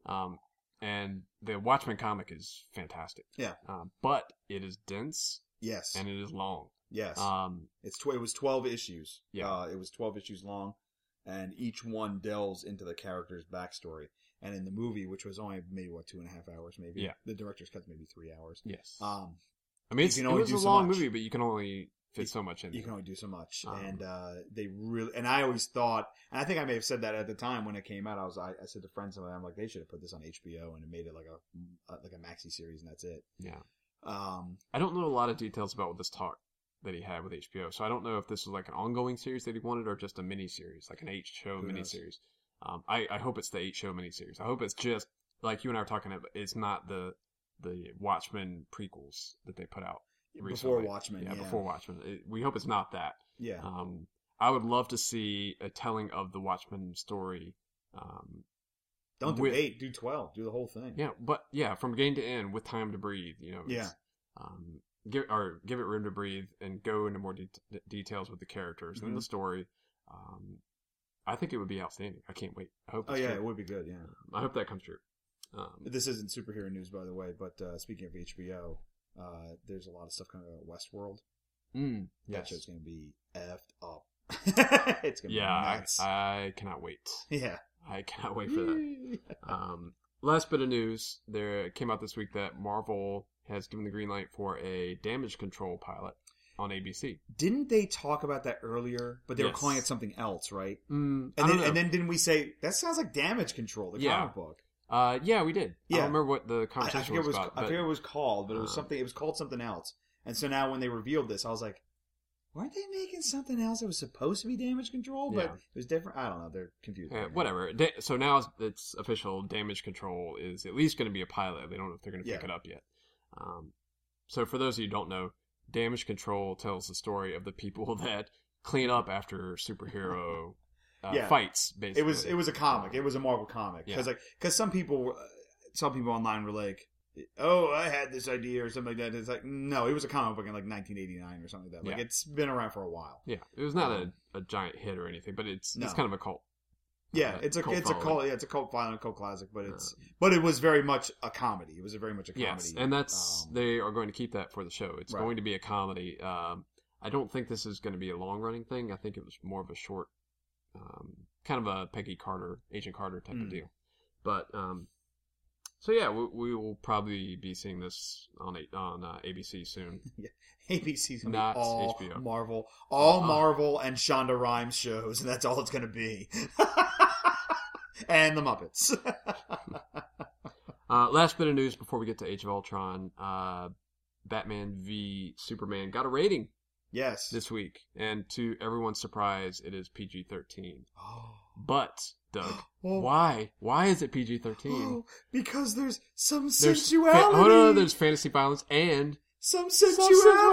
And the Watchmen comic is fantastic. Yeah. But it is dense. Yes. And it is long. Yes. It was 12 issues. Yeah. It was 12 issues long, and each one delves into the character's backstory. And in the movie, which was only maybe 2.5 hours, maybe. Yeah. The director's cut maybe 3 hours. Yes. I mean, it was a long movie, but you can only fit so much in. You can only do so much, and they really. And I always thought, and I think I may have said that at the time when it came out. I said to friends, I'm like, they should have put this on HBO and made it like a maxi series, and that's it. Yeah. I don't know a lot of details about this talk that he had with HBO, so I don't know if this was like an ongoing series that he wanted or just a mini series, like an 8-show mini series. I hope it's the 8-show mini series. I hope it's just like you and I were talking about. It's not the Watchmen prequels that they put out. Recently. Before Watchmen, before Watchmen. We hope it's not that. Yeah. I would love to see a telling of the Watchmen story. Don't do 8, do 12, do the whole thing. Yeah, but from beginning to end with time to breathe. Give it room to breathe and go into more details with the characters and the story. I think it would be outstanding. I can't wait. I hope. It would be good. Yeah, I hope that comes true. This isn't superhero news, by the way, but speaking of HBO. There's a lot of stuff coming out of Westworld. Yes. That show's going to be effed up. It's going to be nuts. I cannot wait. Yeah. I cannot wait for that. Last bit of news. There came out this week that Marvel has given the green light for a Damage Control pilot on ABC. Didn't they talk about that earlier? But they were calling it something else, right? And then didn't we say, that sounds like Damage Control, the comic book? Yeah, we did. Yeah. I don't remember what the conversation was about. I forget what it was called, but it was something. It was called something else. And so now when they revealed this, I was like, weren't they making something else that was supposed to be Damage Control, but it was different? I don't know. They're confused. Whatever. So now it's official. Damage Control is at least going to be a pilot. They don't know if they're going to pick it up yet. So for those of you who don't know, Damage Control tells the story of the people that clean up after superhero fights. Basically, it was a comic. It was a Marvel comic because some people online were like, "Oh, I had this idea" or something like that. It's like, no, it was a comic book in like 1989 or something like that. Like it's been around for a while. Yeah, it was not a giant hit or anything, but it's kind of a cult. Yeah, it's a cult. Yeah, it's a cult following, a cult classic, but it was very much a comedy. It was very much a comedy. Yes, and that's they are going to keep that for the show. It's going to be a comedy. I don't think this is going to be a long running thing. I think it was more of a short. Kind of a Peggy Carter, Agent Carter type of deal. But, so yeah, we will probably be seeing this on ABC soon. Yeah. ABC's going to not be all HBO. Marvel. All Marvel and Shonda Rhimes shows, and that's all it's going to be. And the Muppets. Last bit of news before we get to Age of Ultron. Batman v Superman got a rating. Yes. This week. And to everyone's surprise, it is PG-13. Oh. But, Doug, why? Why is it PG-13? Because there's some sensuality. There's fantasy violence and... Some sensuality.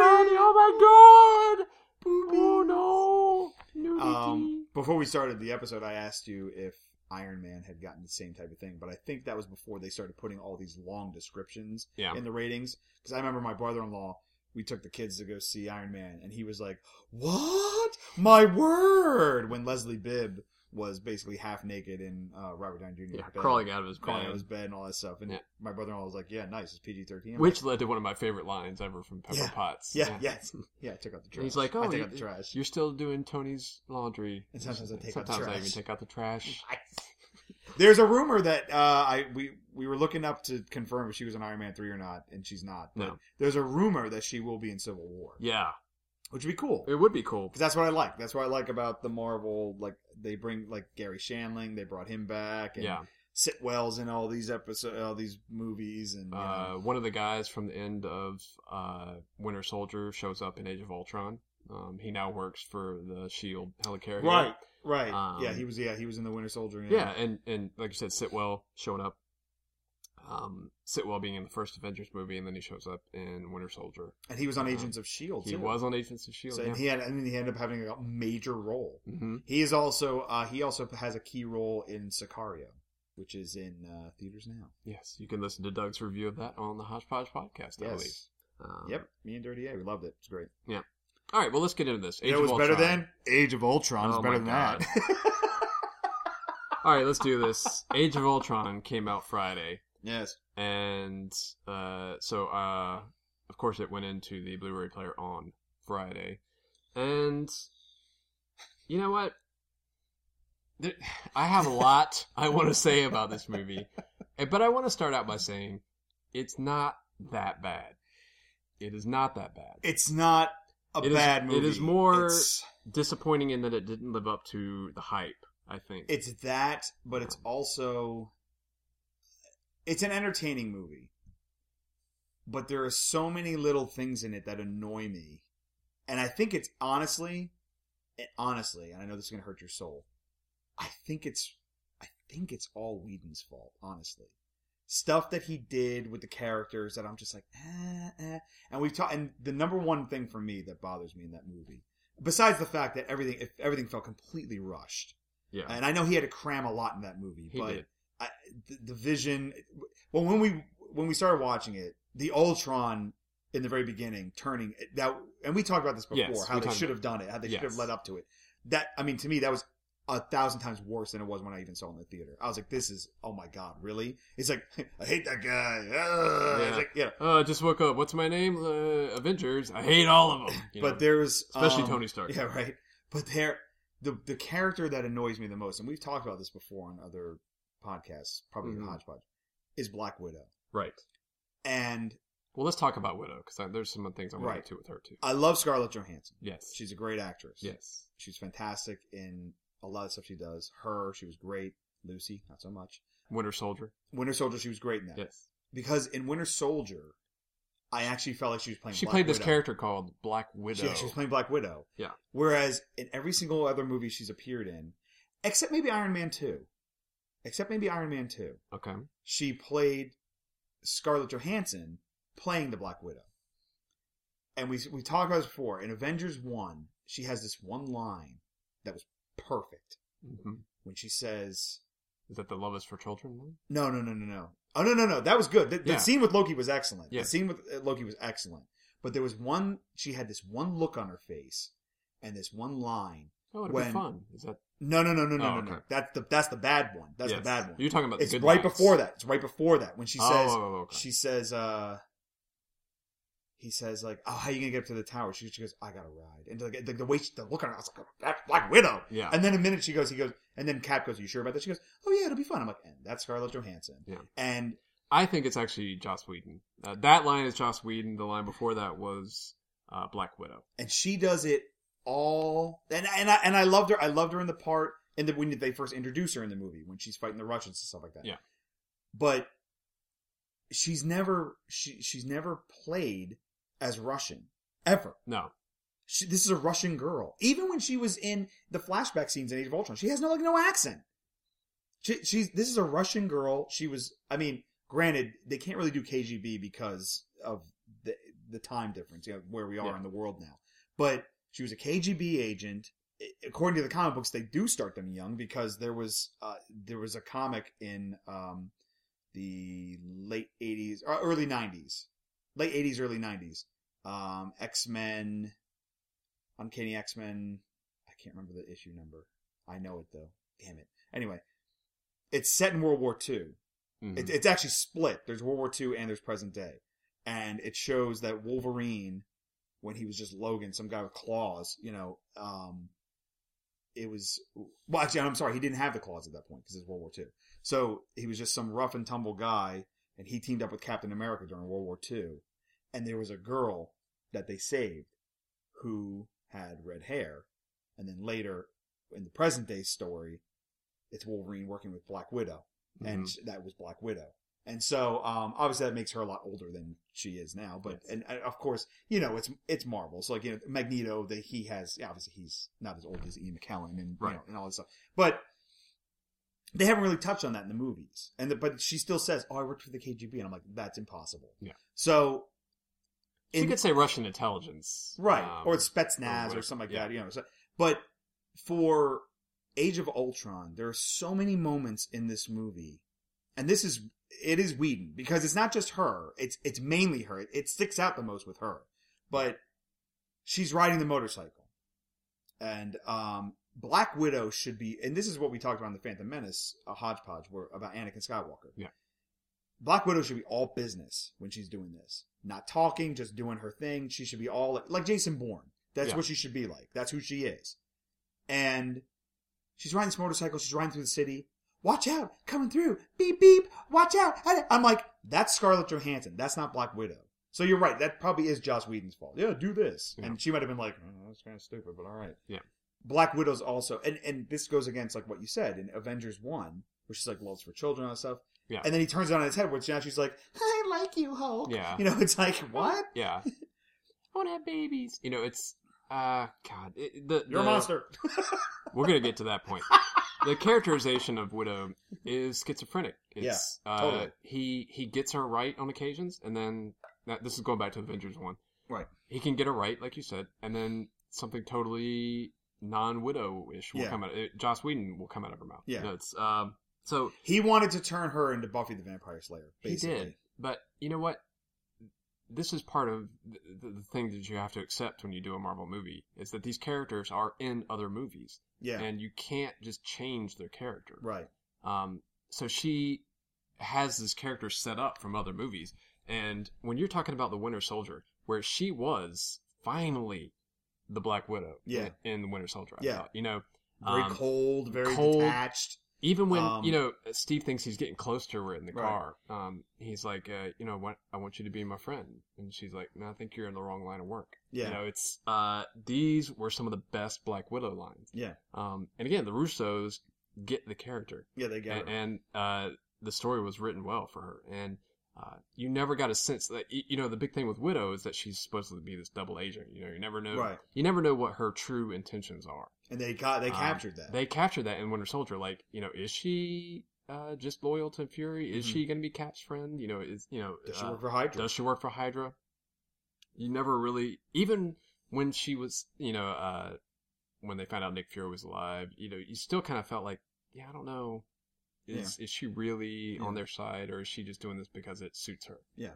Oh my god! Oh no! Nudity. Before we started the episode, I asked you if Iron Man had gotten the same type of thing, but I think that was before they started putting all these long descriptions in the ratings. Because I remember my brother-in-law, we took the kids to go see Iron Man, and he was like, "What? My word!" When Leslie Bibb was basically half naked in Robert Downey Jr. bed, crawling out of his bed and all that stuff. And my brother-in-law was like, "Yeah, nice, it's PG-13." Which led to one of my favorite lines ever from Pepper Potts. Yeah, took out the trash. And he's like, "Oh, I take out the trash. You're still doing Tony's laundry." And sometimes I even take out the trash. There's a rumor that we were looking up to confirm if she was in Iron Man 3 or not, and she's not. But No. there's a rumor that she will be in Civil War. Yeah. Which would be cool. It would be cool. Because that's what I like. That's what I like about the Marvel. Like, they bring, like, Gary Shandling. They brought him back. And Yeah. Sitwell's in all these episodes, all these movies. And One of the guys from the end of Winter Soldier shows up in Age of Ultron. He now works for the S.H.I.E.L.D. helicarrier. Right. He was in the Winter Soldier. Yeah, and like you said, Sitwell showing up. Sitwell being in the first Avengers movie, and then he shows up in Winter Soldier. And he was on Agents of S.H.I.E.L.D. He too. was on Agents of S.H.I.E.L.D. So, yeah. and he ended up having a major role. Mm-hmm. He is also he also has a key role in Sicario, which is in theaters now. Yes, you can listen to Doug's review of that on the Hodgepodge podcast, I believe. Yes. Yep, me and Dirty A, we loved it. It's great. Yeah. All right, well, let's get into this. It was better than Age of Ultron. It's Oh, better my than that. All right, let's do this. Age of Ultron came out Friday. Yes. And of course, it went into the Blu-ray player on Friday. And you know what? I have a lot I want to say about this movie. But I want to start out by saying it's not that bad. It is not that bad. It's not a bad movie. It is more disappointing in that it didn't live up to the hype, I think. It's that, but it's also... It's an entertaining movie. But there are so many little things in it that annoy me. And I think it's honestly, and I know this is going to hurt your soul, I think it's all Whedon's fault, honestly. Stuff that he did with the characters that I'm just like, And we've talked, and the number one thing for me that bothers me in that movie, besides the fact that everything felt completely rushed. Yeah. And I know he had to cram a lot in that movie, He but did. the vision, well, when we started watching it, the Ultron in the very beginning turning that, and we talked about this before, Yes, how they should have done it, how they should have led up to it. That, I mean, to me, that was 1,000 times worse than it was when I even saw it in the theater. I was like, this is, oh my God, really? It's like, I hate that guy. It's like, yeah. I just woke up. What's my name? Avengers. I hate all of them. But there's... Especially Tony Stark. Yeah, right. But the character that annoys me the most, and we've talked about this before on other podcasts, probably in Hodgepodge, is Black Widow. Right. And... Well, let's talk about Widow, because there's some things I want to get to with her, too. I love Scarlett Johansson. Yes. She's a great actress. Yes. She's fantastic in a lot of stuff she does. She was great. Lucy, not so much. Winter Soldier, she was great in that. yes. Because in Winter Soldier, I actually felt like she was playing She Black played this Widow. character called Black Widow. Yeah, she was playing Black Widow. Yeah. Whereas in every single other movie she's appeared in, except maybe Iron Man 2, Okay. she played Scarlett Johansson playing the Black Widow. And we talked about this before. In Avengers 1, she has this one line that was perfect. Mm-hmm. When she says... Is that the Love is for Children one? No. Oh, no. That was good. The scene with Loki was excellent. Yeah. The scene with Loki was excellent. But there was she had this one look on her face and this one line. Oh, it'd be fun. Is that... No. Okay. That's the bad one. That's Yes. the bad one. You're talking about the It's good right lines. before that. It's right before that. When she says, okay. she says, he says, like, oh, how are you going to get up to the tower? She goes, I got to ride. And the way the look on her, I was like, that's Black Widow. Yeah. And then a minute he goes, and then Cap goes, are you sure about that? She goes, oh yeah, it'll be fun. I'm like, and that's Scarlett Johansson. Yeah. And I think it's actually Joss Whedon. That line is Joss Whedon. The line before that was Black Widow. And she does it all. And I loved her. I loved her in the part when they first introduce her in the movie, when she's fighting the Russians and stuff like that. Yeah. But she's never played as Russian ever. No. This is a Russian girl. Even when she was in the flashback scenes in Age of Ultron, she has no accent. This is a Russian girl. She was, I mean, granted, they can't really do KGB because of the time difference, where we are in the world now. But she was a KGB agent. According to the comic books, they do start them young because there was a comic in the late 80s or early 90s. Late 80s, early 90s. X-Men, Uncanny X-Men. I can't remember the issue number. I know it though. Damn it. Anyway, it's set in World War II. Mm-hmm. It's actually split. There's World War II and there's present day. And it shows that Wolverine, when he was just Logan, some guy with claws, it was, well, actually, I'm sorry, he didn't have the claws at that point because it's World War II. So he was just some rough and tumble guy, and he teamed up with Captain America during World War II. And there was a girl that they saved who had red hair. And then later, in the present day story, it's Wolverine working with Black Widow. And that was Black Widow. And so, obviously that makes her a lot older than she is now. But, Yes. and of course, you know, it's Marvel. So, like, you know, Magneto, he has, obviously he's not as old as Ian McKellen and, you know, and all this stuff. But they haven't really touched on that in the movies. But she still says, oh, I worked for the KGB. And I'm like, that's impossible. Yeah. So, You could say Russian intelligence. Right. Or it's Spetsnaz or something like that, you know. So, but for Age of Ultron, there are so many moments in this movie, and it is Whedon, because it's not just her, it's mainly her. It sticks out the most with her. But she's riding the motorcycle. And Black Widow should be, and this is what we talked about in The Phantom Menace, a hodgepodge, about Anakin Skywalker. Yeah. Black Widow should be all business when she's doing this. Not talking, just doing her thing. She should be all like Jason Bourne. That's what she should be like. That's who she is. And she's riding this motorcycle. She's riding through the city. Watch out. Coming through. Beep, beep. Watch out. I'm like, that's Scarlett Johansson. That's not Black Widow. So you're right. That probably is Joss Whedon's fault. Yeah, do this. Yeah. And she might have been like, oh, that's kind of stupid, but all right. Yeah. Black Widow's also, and this goes against like what you said in Avengers 1, where she's like loves for children and all that stuff. Yeah. And then he turns it on its head, which now she's like, I like you, Hulk. Yeah. You know, it's like, what? Yeah. I want to have babies. You know, it's, God. You're a monster. We're going to get to that point. The characterization of Widow is schizophrenic. It's, totally. He gets her right on occasions, and then, this is going back to Avengers 1. Right. He can get her right, like you said, and then something totally non-Widow-ish will come out. Joss Whedon will come out of her mouth. Yeah. You know, it's, so he wanted to turn her into Buffy the Vampire Slayer, basically. He did. But you know what? This is part of the thing that you have to accept when you do a Marvel movie, is that these characters are in other movies. Yeah. And you can't just change their character. Right. So she has this character set up from other movies. And when you're talking about the Winter Soldier, where she was finally the Black Widow in the Winter Soldier, I thought, you know. Very cold, very detached. Even when, you know, Steve thinks he's getting close to her in the car, he's like, you know, I want you to be my friend. And she's like, no, I think you're in the wrong line of work. Yeah. You know, it's, these were some of the best Black Widow lines. Yeah. And again, the Russos get the character. Yeah, they get her. And the story was written well for her. And you never got a sense that, you know, the big thing with Widow is that she's supposed to be this double agent. You know, you never know. Right. You never know what her true intentions are. And they captured that. They captured that in Winter Soldier. Like, you know, is she just loyal to Fury? Is she going to be Cap's friend? You know, does she work for Hydra? Does she work for Hydra? You never really, even when she was, you know, when they found out Nick Fury was alive, you know, you still kind of felt like, yeah, I don't know. Is she really on their side, or is she just doing this because it suits her? Yeah.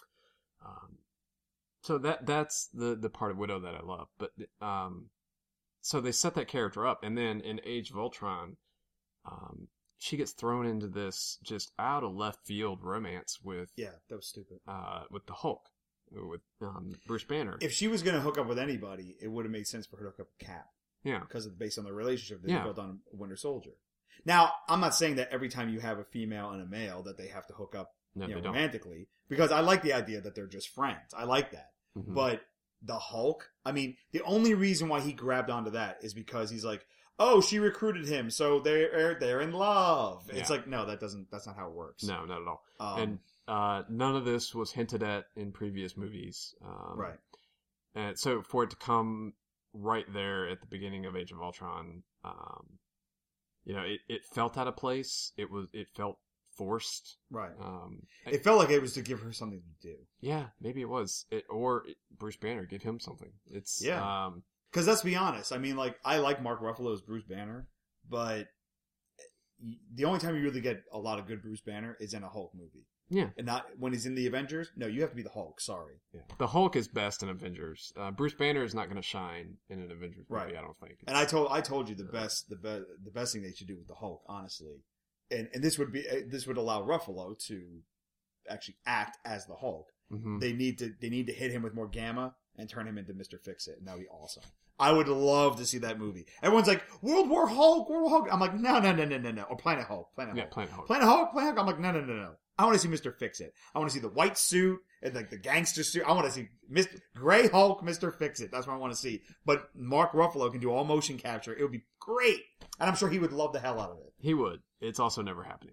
So that's the part of Widow that I love. But so they set that character up, and then in Age of Ultron, she gets thrown into this just out of left field romance with that was stupid. With the Hulk, with Bruce Banner. If she was going to hook up with anybody, it would have made sense for her to hook up with Cap. Yeah, because based on the relationship that they built on Winter Soldier. Now, I'm not saying that every time you have a female and a male that they have to hook up romantically, because I like the idea that they're just friends. I like that. Mm-hmm. But the Hulk, I mean, the only reason why he grabbed onto that is because he's like, oh, she recruited him, so they're in love. Yeah. It's like, no, that's not how it works. No, not at all. And none of this was hinted at in previous movies. Right. And so for it to come right there at the beginning of Age of Ultron, you know, it felt out of place. It felt forced. Right. It felt like it was to give her something to do. Yeah, maybe it was. Bruce Banner, give him something. It's because let's be honest. I mean, like, I like Mark Ruffalo as Bruce Banner, but the only time you really get a lot of good Bruce Banner is in a Hulk movie. Yeah. And not when he's in the Avengers. No, you have to be the Hulk. Sorry. Yeah. The Hulk is best in Avengers. Bruce Banner is not going to shine in an Avengers movie, I don't think. And I told you the best thing they should do with the Hulk, honestly. And this would allow Ruffalo to actually act as the Hulk. Mm-hmm. They need to hit him with more gamma and turn him into Mr. Fix-It, and that would be awesome. I would love to see that movie. Everyone's like, World War Hulk. I'm like, no. Or Planet Hulk. Planet Hulk. Planet Hulk. Planet Hulk. I'm like, no. I want to see Mr. Fix-It. I want to see the white suit and like the gangster suit. I want to see Mr. Gray Hulk, Mr. Fix-It. That's what I want to see. But Mark Ruffalo can do all motion capture. It would be great. And I'm sure he would love the hell out of it. He would. It's also never happening.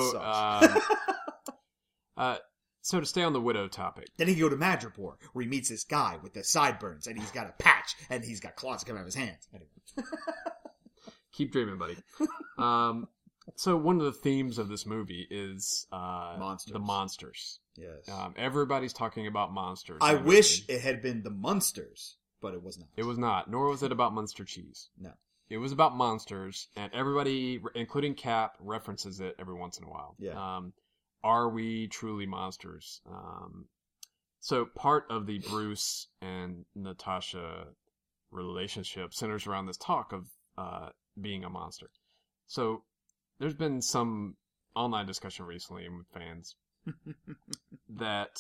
So to stay on the Widow topic. Then he can go to Madripoor, where he meets this guy with the sideburns, and he's got a patch, and he's got claws coming out of his hands. Anyway. Keep dreaming, buddy. So one of the themes of this movie is Monsters. The monsters. Yes. Everybody's talking about monsters. I wish it had been the Munsters, but it was not. It was not, nor was it about Munster cheese. No. It was about monsters, and everybody, including Cap, references it every once in a while. Yeah. Are we truly monsters? So part of the Bruce and Natasha relationship centers around this talk of being a monster. So there's been some online discussion recently with fans that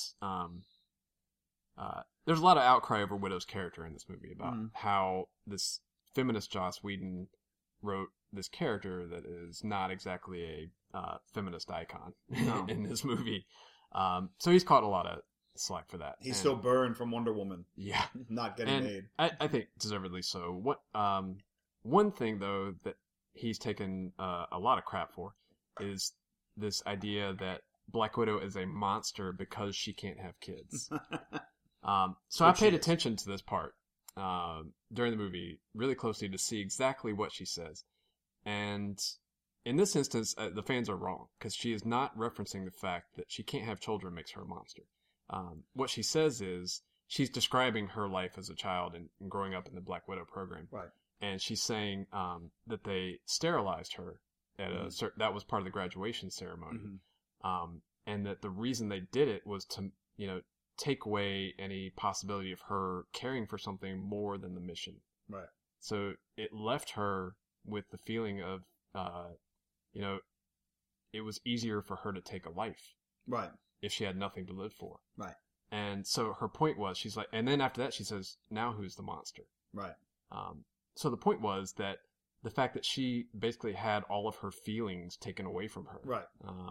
there's a lot of outcry over Widow's character in this movie about how this feminist Joss Whedon wrote this character that is not exactly a feminist icon in this movie. So he's caught a lot of slack for that. He's still burned from Wonder Woman. Yeah. Not getting made. I think deservedly so. What one thing, though, that he's taken a lot of crap for is this idea that Black Widow is a monster because she can't have kids. So I paid attention to this part during the movie really closely to see exactly what she says. And in this instance, the fans are wrong, because she is not referencing the fact that she can't have children makes her a monster. What she says is, she's describing her life as a child and growing up in the Black Widow program. Right. And she's saying that they sterilized her at a certain, that was part of the graduation ceremony. And that the reason they did it was to, take away any possibility of her caring for something more than the mission. Right. So it left her with the feeling of, it was easier for her to take a life. Right. If she had nothing to live for. Right. And so her point was, she's like, and then after that she says, now who's the monster? Right. So the point was that the fact that she basically had all of her feelings taken away from her. Right.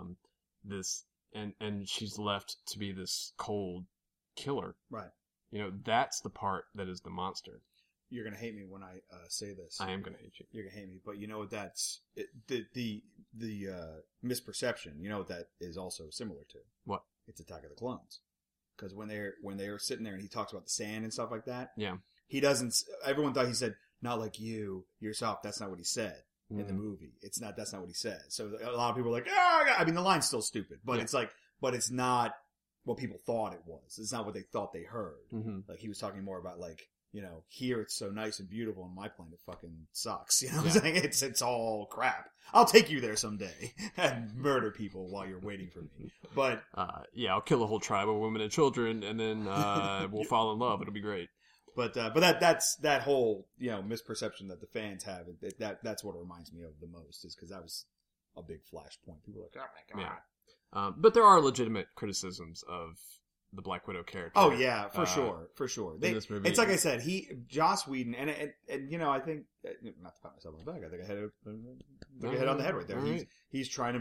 And she's left to be this cold killer. Right. That's the part that is the monster. You're going to hate me when I say this. I am going to hate you. You're going to hate me. But you know what that's... The misperception, you know what that is also similar to? What? It's Attack of the Clones. Because when they're sitting there and he talks about the sand and stuff like that... Yeah. He doesn't... Everyone thought he said, not like you, yourself. That's not what he said in the movie. That's not what he said. So a lot of people are like, I mean, the line's still stupid. But it's like... But it's not what people thought it was. It's not what they thought they heard. Like, he was talking more about, like... here it's so nice and beautiful, and my planet fucking sucks. You know what I'm saying? It's all crap. I'll take you there someday and murder people while you're waiting for me. But I'll kill a whole tribe of women and children, and then we'll fall in love. It'll be great. But that's that whole misperception that the fans have. That's what it reminds me of the most, is because that was a big flashpoint. People are like, oh my god. Yeah. But there are legitimate criticisms of the Black Widow character. Oh yeah, for sure. In this movie, it's like I said, Joss Whedon, and I think, not to pat myself on the back, I think I hit on the head right there. He's trying to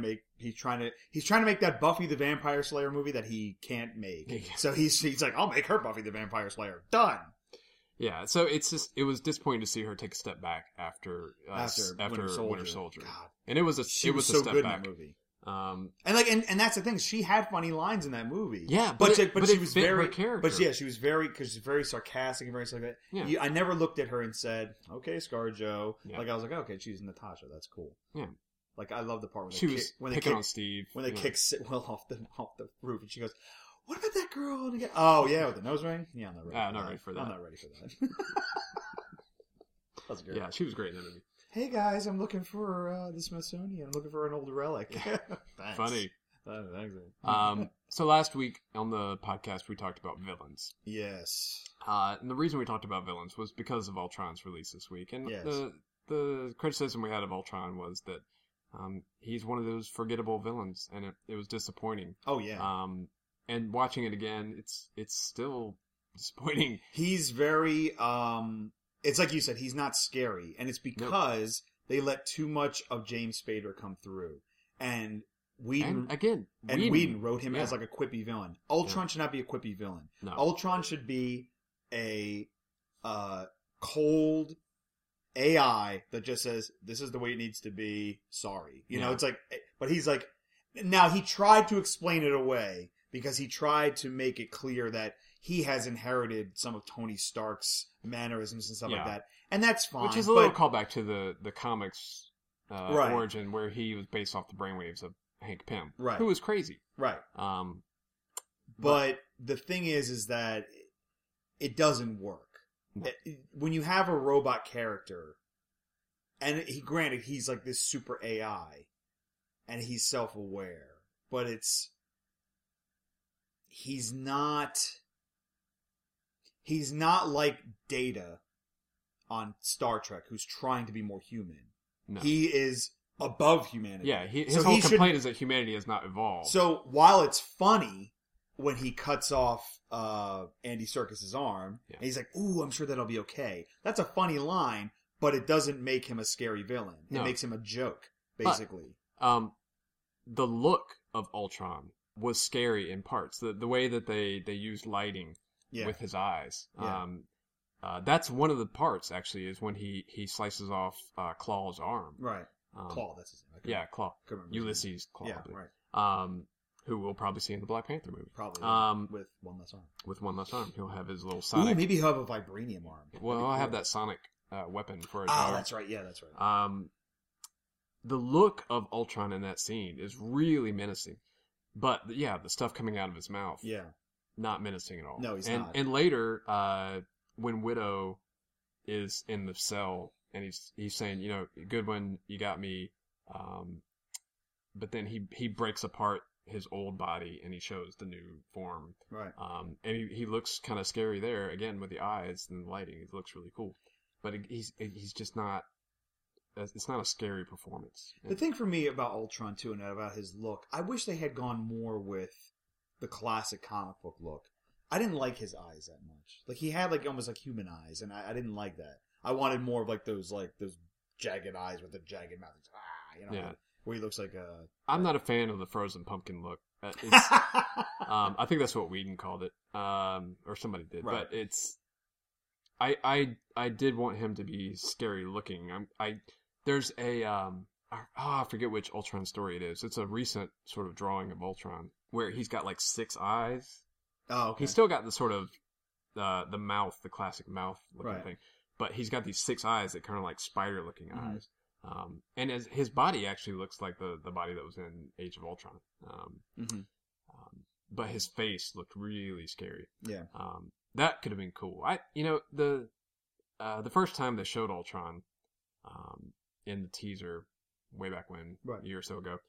make that Buffy the Vampire Slayer movie that he can't make. So he's like, I'll make her Buffy the Vampire Slayer. Done. Yeah, so it was disappointing to see her take a step back after Winter Soldier. God. And it was so step good back. In that movie. And that's the thing. She had funny lines in that movie. Yeah, but she was fit very her character. But yeah, she was very sarcastic and very stuff like that. Yeah. I never looked at her and said, "Okay, ScarJo." Yeah. Like I was like, "Okay, she's Natasha. That's cool." Yeah. Like I love the part when they kick on Steve when they kick Will off the roof, and she goes, "What about that girl?" And again, oh yeah, with the nose ring. Yeah, I'm not ready for that. I'm not ready for that. That's good. Yeah, she was great in that movie. Hey guys, I'm looking for the Smithsonian. I'm looking for an old relic. Funny. Thanks. So last week on the podcast, we talked about villains. Yes. And the reason we talked about villains was because of Ultron's release this week. And the criticism we had of Ultron was that he's one of those forgettable villains, and it was disappointing. Oh yeah. And watching it again, it's still disappointing. He's very, it's like you said, he's not scary. And it's because they let too much of James Spader come through. And Whedon wrote him as like a quippy villain. Ultron should not be a quippy villain. No. Ultron should be a cold AI that just says, this is the way it needs to be, sorry. You know, it's like, but he's like, now he tried to explain it away because he tried to make it clear that he has inherited some of Tony Stark's mannerisms and stuff like that. And that's fine. Which is a little callback to the comics origin where he was based off the brainwaves of Hank Pym, who was crazy. Right. But the thing is that it doesn't work. No. When you have a robot character, and granted, he's like this super AI, and he's self-aware, but he's not like Data on Star Trek, who's trying to be more human. No. He is above humanity. Yeah, his whole complaint is that humanity has not evolved. So while it's funny when he cuts off Andy Serkis's arm, and he's like, "Ooh, I'm sure that'll be okay." That's a funny line, but it doesn't make him a scary villain. It makes him a joke, basically. But, the look of Ultron was scary in parts. The way that they used lighting with his eyes. That's one of the parts, actually, is when he slices off Claw's arm. Right. Claw, that's his name. Claw. Ulysses Claw. Yeah, right. Who we'll probably see in the Black Panther movie. Probably. With one less arm. With one less arm. He'll have his little sonic... Ooh, maybe he'll have a vibranium arm. Well, he'll have that sonic weapon for his arm. Oh, that's right. Yeah, that's right. The look of Ultron in that scene is really menacing. But, the stuff coming out of his mouth. Yeah. Not menacing at all. No, he's not. And later, when Widow is in the cell, and he's saying, Goodwin, you got me, but then he breaks apart his old body and he shows the new form. Right. And he looks kind of scary there, again, with the eyes and the lighting. He looks really cool. But he's just not, it's not a scary performance. The thing for me about Ultron, too, and about his look, I wish they had gone more with the classic comic book look. I didn't like his eyes that much. Like, he had, like, almost like human eyes, and I didn't like that. I wanted more of, like, those jagged eyes with the jagged mouth. Where he looks like a... I'm not a fan of the frozen pumpkin look. I think that's what Whedon called it. Or somebody did. Right. But it's... I did want him to be scary looking. There's a... I forget which Ultron story it is. It's a recent sort of drawing of Ultron where he's got, like, 6 eyes. Oh, okay. He's still got the sort of... the mouth, the classic mouth looking thing. But he's got these 6 eyes that kind of like spider looking eyes. And as his body actually looks like the body that was in Age of Ultron. But his face looked really scary. Yeah. That could have been cool. The first time they showed Ultron, in the teaser way back when, a year or so ago,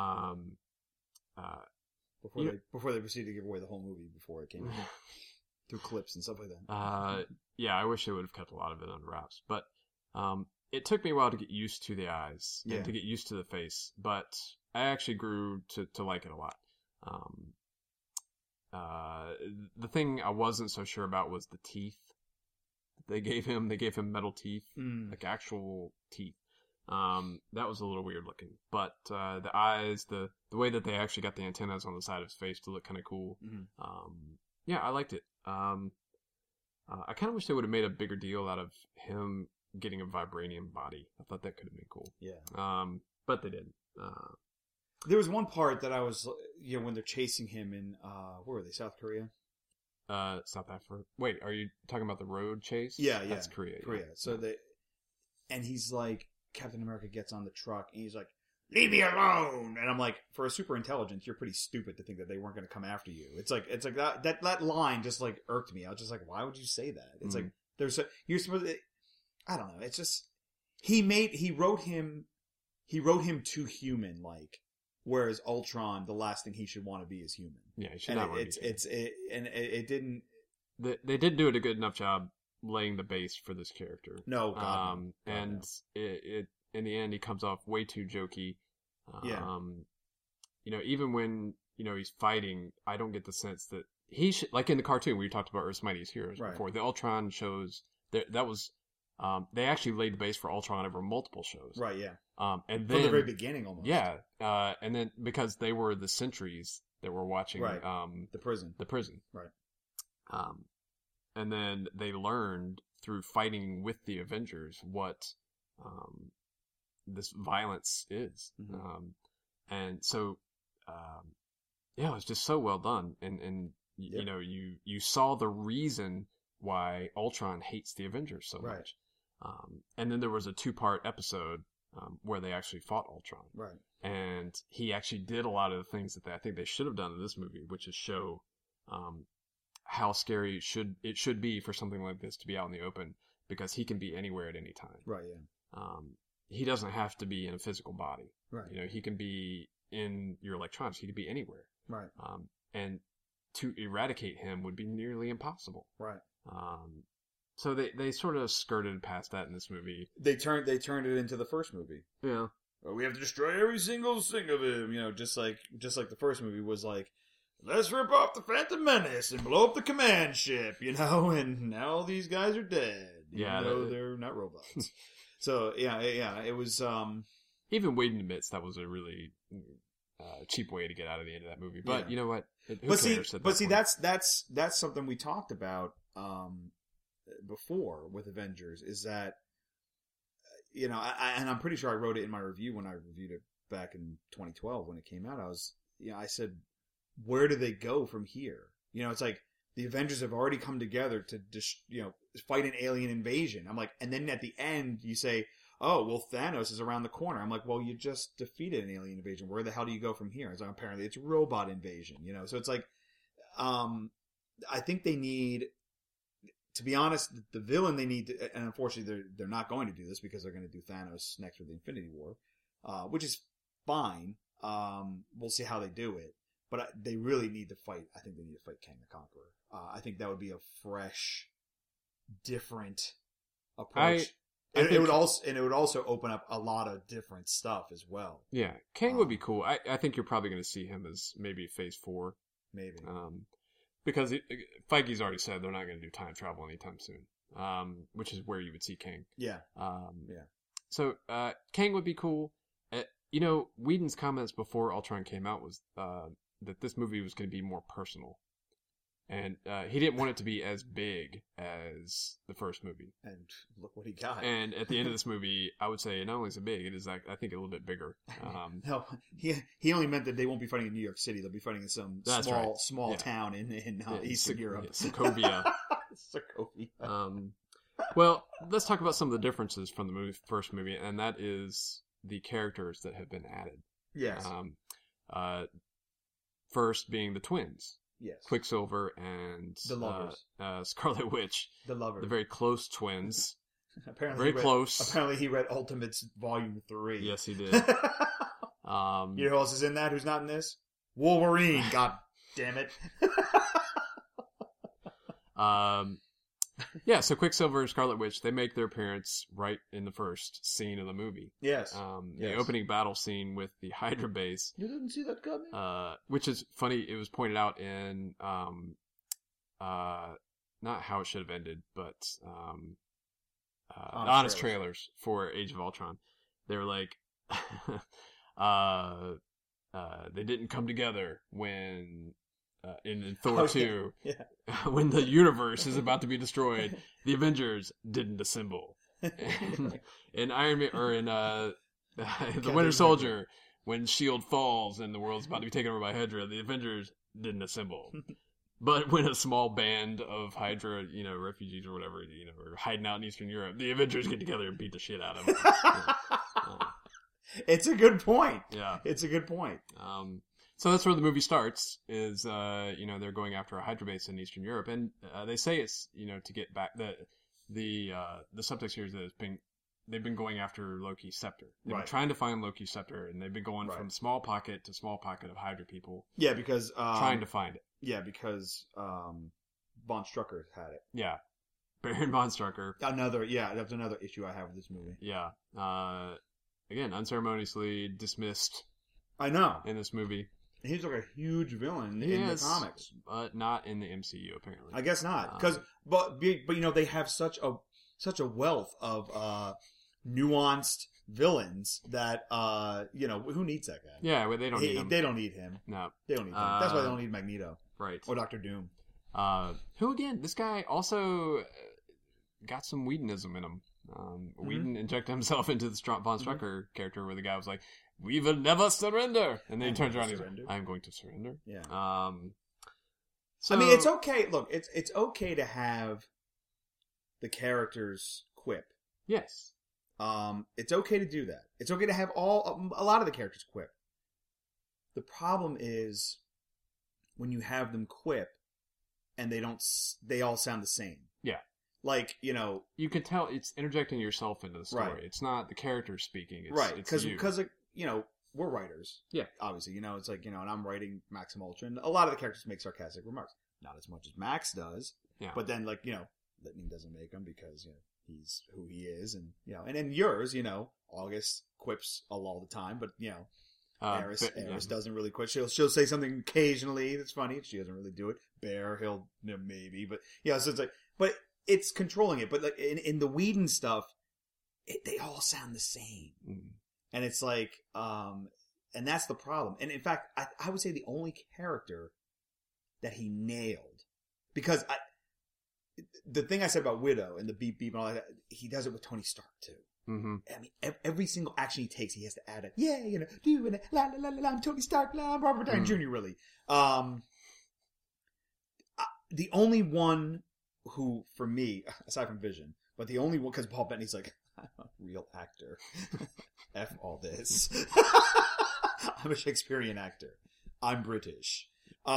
before they proceeded to give away the whole movie before it came out. Through clips and stuff like that. I wish they would have kept a lot of it under wraps. But it took me a while to get used to the eyes and to get used to the face. But I actually grew to like it a lot. The thing I wasn't so sure about was the teeth they gave him. They gave him metal teeth, like actual teeth. That was a little weird looking. But the eyes, the way that they actually got the antennas on the side of his face to look kind of cool. I liked it. I kind of wish they would have made a bigger deal out of him getting a vibranium body. I thought that could have been cool. Yeah. But they didn't. There was one part that I was, when they're chasing him in, where were they, South Korea? South Africa. Wait, are you talking about the road chase? Yeah. That's Korea. Korea. So and he's like, Captain America gets on the truck and he's like, "Leave me alone!" And I'm like, for a super intelligence, you're pretty stupid to think that they weren't going to come after you. It's like that line just like irked me. I was just like, why would you say that? It's like you're supposed to, I don't know. It's just he wrote him too human like, whereas Ultron, the last thing he should want to be is human. Yeah, he should not want to be. It didn't. They didn't do a good enough job laying the base for this character. No, God, and it in the end, he comes off way too jokey. Even when, he's fighting, I don't get the sense that he should, like in the cartoon we talked about Earth's Mightiest Heroes Right. before. The Ultron shows that was they actually laid the base for Ultron over multiple shows. Right, yeah. And then From the very beginning, almost. yeah, and then because they were the sentries that were watching Right. The prison. right? Right. And then they learned through fighting with the Avengers what this violence is. Mm-hmm. And so, yeah, it was just so well done. And Yep. you know, you saw the reason why Ultron hates the Avengers so Right. much. And then there was a 2-part episode where they actually fought Ultron. Right. And he actually did a lot of the things that I think they should have done in this movie, which is show how scary it should be for something like this to be out in the open, because he can be anywhere at any time. Right, yeah. He doesn't have to be in a physical body. Right. You know, he can be in your electronics. He could be anywhere. Right. And to eradicate him would be nearly impossible. Right. So they sort of skirted past that in this movie. They turned it into the first movie. Yeah. Well, we have to destroy every single thing of him, you know, just like the first movie was like, let's rip off the Phantom Menace and blow up the command ship, you know, and now these guys are dead. Yeah, even though they're not robots. So yeah, it was. Even Whedon admits that was a really cheap way to get out of the end of that movie. But Yeah. you know what? That's something we talked about before with Avengers, is that you know, and I'm pretty sure I wrote it in my review when I reviewed it back in 2012 when it came out. I said, where do they go from here? You know, it's like the Avengers have already come together to fight an alien invasion. I'm like, and then at the end you say, oh, well, Thanos is around the corner. I'm like, well, you just defeated an alien invasion. Where the hell do you go from here? It's like, apparently it's robot invasion, you know? So it's like, I think they need, to be honest, the villain they need to, and unfortunately they're not going to do this because they're going to do Thanos next with the Infinity War, which is fine. We'll see how they do it, but they really need to fight. I think they need to fight Kang the Conqueror. I think that would be a fresh, different approach. It would also open up a lot of different stuff as well. Yeah, Kang would be cool. I think you're probably going to see him as maybe Phase 4. Maybe. Because Feige's already said they're not going to do time travel anytime soon, which is where you would see Kang. Yeah. Yeah. So Kang would be cool. You know, Whedon's comments before Ultron came out was that this movie was going to be more personal. And he didn't want it to be as big as the first movie. And look what he got. And at the end of this movie, I would say not only is it big, it is, I think, a little bit bigger. No, he only meant that they won't be fighting in New York City. They'll be fighting in some small town in Eastern Europe. Yeah, Sokovia. Sokovia. Well, let's talk about some of the differences from the first movie, and that is the characters that have been added. Yes. First being the twins. Yes. Quicksilver and the lovers. Scarlet Witch. The lovers. The very close twins. Apparently close. Apparently he read Ultimates Volume 3. Yes, he did. You know who else is in that who's not in this? Wolverine. God damn it. Yeah, so Quicksilver and Scarlet Witch, they make their appearance right in the first scene of the movie. Yes. The opening battle scene with the Hydra base. You didn't see that coming? Which is funny. It was pointed out in, not How It Should Have Ended, but honest trailers for Age of Ultron. They were like, they didn't come together when... in Thor 2, yeah. When the universe is about to be destroyed, the Avengers didn't assemble. In Iron Man, or in the Winter Soldier, when S.H.I.E.L.D. falls and the world's about to be taken over by Hydra, the Avengers didn't assemble. But when a small band of Hydra, refugees or whatever, are hiding out in Eastern Europe, the Avengers get together and beat the shit out of them. It's a good point. Yeah. It's a good point. So that's where the movie starts, is, they're going after a Hydra base in Eastern Europe. And they say it's, to get back, the subtext here is that they've been going after Loki's scepter. They've been trying to find Loki's scepter, and they've been going from small pocket to small pocket of Hydra people. Yeah, because... trying to find it. Yeah, because Von Strucker had it. Yeah. Baron Von Strucker. That's another issue I have with this movie. Yeah. Again, unceremoniously dismissed. I know. In this movie. He's like a huge villain He in is, the comics. but not in the MCU apparently. I guess not, but they have such a wealth of nuanced villains that who needs that guy? Yeah, well, they don't need him. They don't need him. No, they don't need him. That's why they don't need Magneto, right? Or Doctor Doom. Who again? This guy also got some Whedonism in him. Whedon injected himself into the Von Strucker character, where the guy was like, "We will never surrender," and then he turns around and he's like, "I'm going to surrender." Yeah. So, I mean, it's okay. Look, it's okay to have the characters quip. Yes. It's okay to do that. It's okay to have a lot of the characters quip. The problem is when you have them quip and they all sound the same. Yeah. Like, you can tell it's interjecting yourself into the story. Right. It's not the character speaking. It's, right. Because we're writers. Yeah. Obviously, it's like, and I'm writing Maxim Ultra, and a lot of the characters make sarcastic remarks. Not as much as Max does. Yeah. But then, like, Lightning doesn't make them because, he's who he is, and and in yours, August quips all the time, but Eris doesn't really quit. She'll say something occasionally that's funny. She doesn't really do it. Bear, he'll maybe, but so it's like, but it's controlling it. But like in the Whedon stuff, they all sound the same, and it's like, and that's the problem. And in fact, I would say the only character that he nailed, because the thing I said about Widow and the beep beep and all that, he does it with Tony Stark too. Mm-hmm. I mean, every single action he takes, he has to add a doing it, la la la la, I'm Tony Stark, la, I'm Robert Downey Jr. Really, the only one who, for me, aside from Vision, but the only one, because Paul Bettany's like, I'm a real actor, F all this, I'm a Shakespearean actor, I'm British.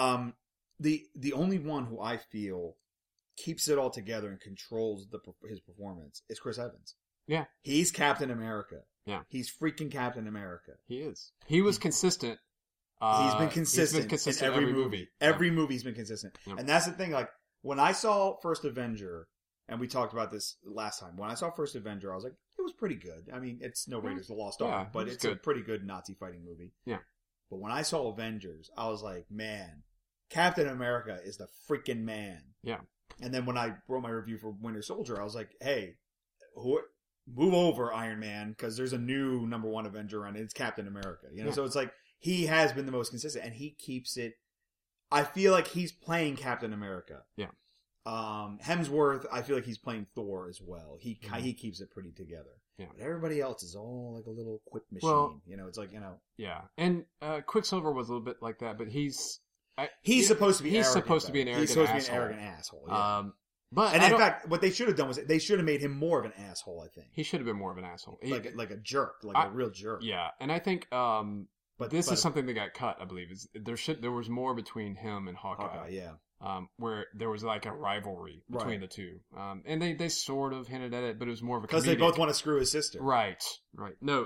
The only one who I feel keeps it all together and controls his performance is Chris Evans. Yeah. He's Captain America. Yeah. He's freaking Captain America. He is. He was consistent. He's been consistent in every movie. Every movie he's been consistent. Yep. And that's the thing, like, when I saw First Avenger, and we talked about this last time, when I saw First Avenger, I was like, it was pretty good. I mean, it's no Raiders of the Lost Ark, but it's a pretty good Nazi fighting movie. Yeah. But when I saw Avengers, I was like, man, Captain America is the freaking man. Yeah. And then when I wrote my review for Winter Soldier, I was like, hey, move over, Iron Man, because there's a new number one Avenger and it's Captain America. So it's like, he has been the most consistent, and he keeps it. I feel like he's playing Captain America. Yeah. Hemsworth, I feel like he's playing Thor as well. He keeps it pretty together. Yeah. But everybody else is all like a little quip machine. Well, it's like, Yeah. And Quicksilver was a little bit like that, but he's supposed to be he's arrogant, supposed to be an arrogant asshole. He's supposed to be an arrogant asshole. Yeah. But in fact, what they should have done was they should have made him more of an asshole. I think he should have been more of an asshole, like a jerk, like a real jerk. Yeah, and I think but this is something that got cut. I believe there was more between him and Hawkeye. Yeah. Where there was like a rivalry between the two, and they sort of hinted at it, but it was more of a because they both want to screw his sister. Right. No,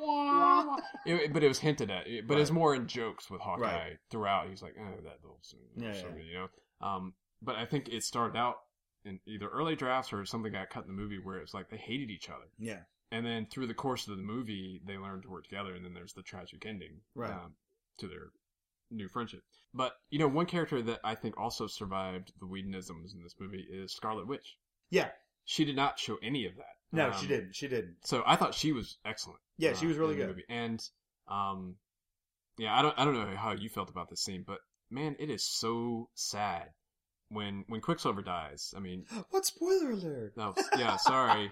but it was hinted at. But it's more in jokes with Hawkeye throughout. He was like, "Oh, that little," But I think it started out in either early drafts or something got cut in the movie where it was like they hated each other. Yeah. And then through the course of the movie, they learned to work together, and then there's the tragic ending to their new friendship. But, one character that I think also survived the Whedonisms in this movie is Scarlet Witch. Yeah. She did not show any of that. No, she didn't. She didn't. So I thought she was excellent. Yeah, she was really good. Movie. And, I don't know how you felt about this scene, but man, it is so sad when Quicksilver dies. I mean, what spoiler alert? No, yeah, sorry.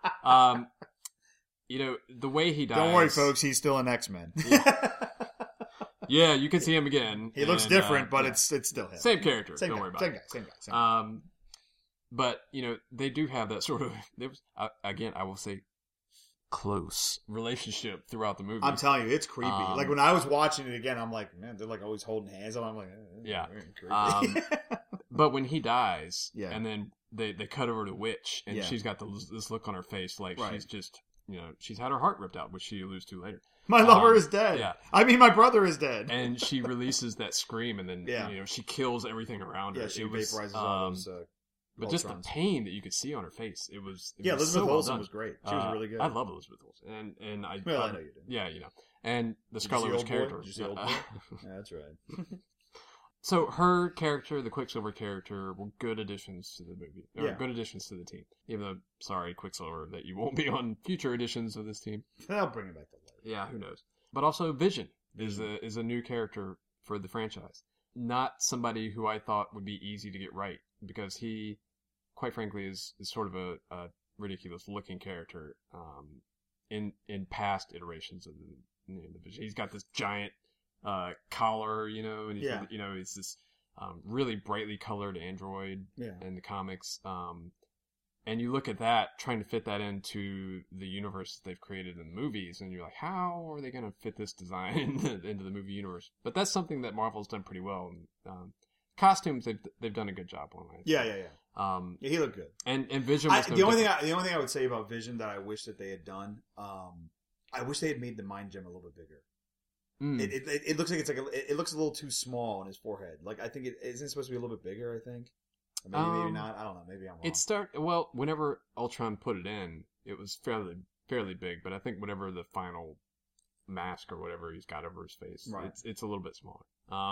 The way he dies. Don't worry, folks. He's still an X-Men. Yeah, you can see him again. He looks different, but it's still him. Same character. Don't worry about it. Same guy. But they do have that sort of. Again, I will say, close relationship throughout the movie. I'm telling you, it's creepy. Like when I was watching it again, I'm like, man, they're like always holding hands. I'm like, yeah. Creepy. But when he dies, and then they cut over to Witch, and she's got this look on her face, like she's just, she's had her heart ripped out, which she alludes to later. My lover is dead. Yeah. I mean, my brother is dead. And she releases that scream, and then she kills everything around her. Yeah, she vaporizes all those But just the pain that you could see on her face, it was Elizabeth so well Olsen done. was great. She was really good. I love Elizabeth Olsen, and I know you do. Yeah, and the Scarlet Witch character. Did you see Old Boy? Yeah, that's right. So her character, the Quicksilver character, were good additions to the movie. Or good additions to the team. Even though, sorry, Quicksilver, that you won't be on future editions of this team. I'll bring it back to later. Yeah, who knows? But also Vision is a new character for the franchise. Not somebody who I thought would be easy to get right, because he, quite frankly, is sort of a ridiculous looking character in past iterations of the Vision. He's got this giant collar, and he's this really brightly colored android in the comics. And you look at that, trying to fit that into the universe that they've created in the movies, and you're like, how are they going to fit this design into the movie universe? But that's something that Marvel's done pretty well. Costumes, they've done a good job on. Yeah. He looked good. And Vision was the only thing I would say about Vision that I wish that they had done, I wish they had made the mind gem a little bit bigger. It looks like it looks a little too small on his forehead. Like, I think isn't it supposed to be a little bit bigger, I think. Or maybe not. I don't know. Maybe I'm wrong. Whenever Ultron put it in, it was fairly big, but I think whenever the final mask or whatever he's got over his face, it's a little bit smaller.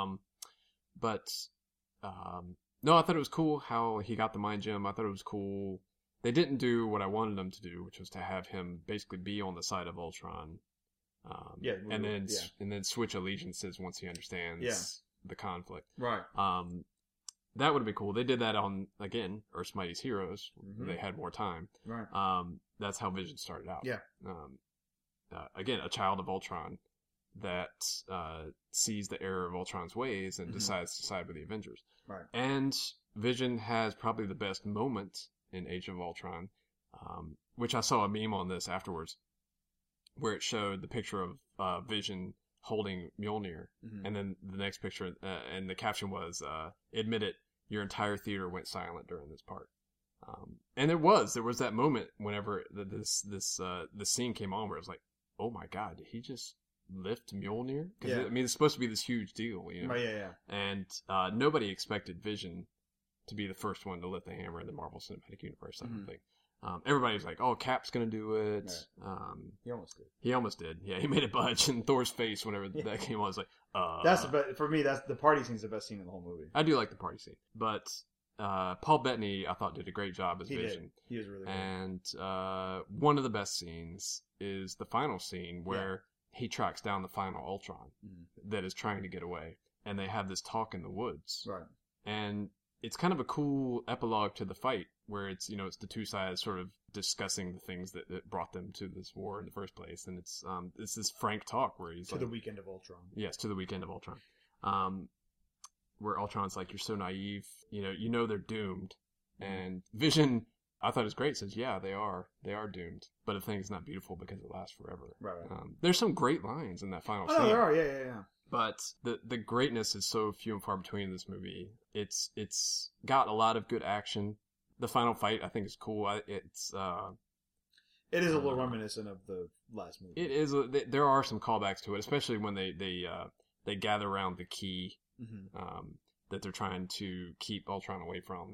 No, I thought it was cool how he got the mind gem. I thought it was cool. They didn't do what I wanted them to do, which was to have him basically be on the side of Ultron. And then switch allegiances once he understands the conflict. Right. That would have been cool. They did that on, again, Earth's Mightiest Heroes. Mm-hmm. They had more time. Right. That's how Vision started out. Yeah. Again, a child of Ultron that sees the error of Ultron's ways and decides to side with the Avengers. Right. And Vision has probably the best moment in Age of Ultron, which I saw a meme on this afterwards, where it showed the picture of Vision holding Mjolnir, and then the next picture, and the caption was, admit it, your entire theater went silent during this part. And there was that moment whenever this scene came on where it was like, oh my god, did he just lift Mjolnir? Because it's supposed to be this huge deal, Right, yeah. And nobody expected Vision to be the first one to lift the hammer in the Marvel Cinematic Universe, I don't think. Everybody was like, oh, Cap's gonna do it. Right. He almost did. Yeah, he made it budge, and Thor's face whenever that came on was like, That's the best, for me, that's the party scene's the best scene in the whole movie. I do like the party scene. But Paul Bettany, I thought, did a great job as Vision. He was really good. And one of the best scenes is the final scene where he tracks down the final Ultron that is trying to get away. And they have this talk in the woods. Right. And it's kind of a cool epilogue to the fight, where it's the two sides sort of discussing the things that brought them to this war in the first place, and it's this frank talk where he's the weekend of Ultron. Yes, to the weekend of Ultron, where Ultron's like, you're so naive, they're doomed, and Vision, I thought it was great, says, yeah, they are doomed, but a thing's not beautiful because it lasts forever. Right. There's some great lines in that final scene. Oh, there are, yeah. But the greatness is so few and far between in this movie. It's got a lot of good action. The final fight, I think, is cool. It is a little reminiscent of the last movie. It is. There are some callbacks to it, especially when they gather around the key that they're trying to keep Ultron away from,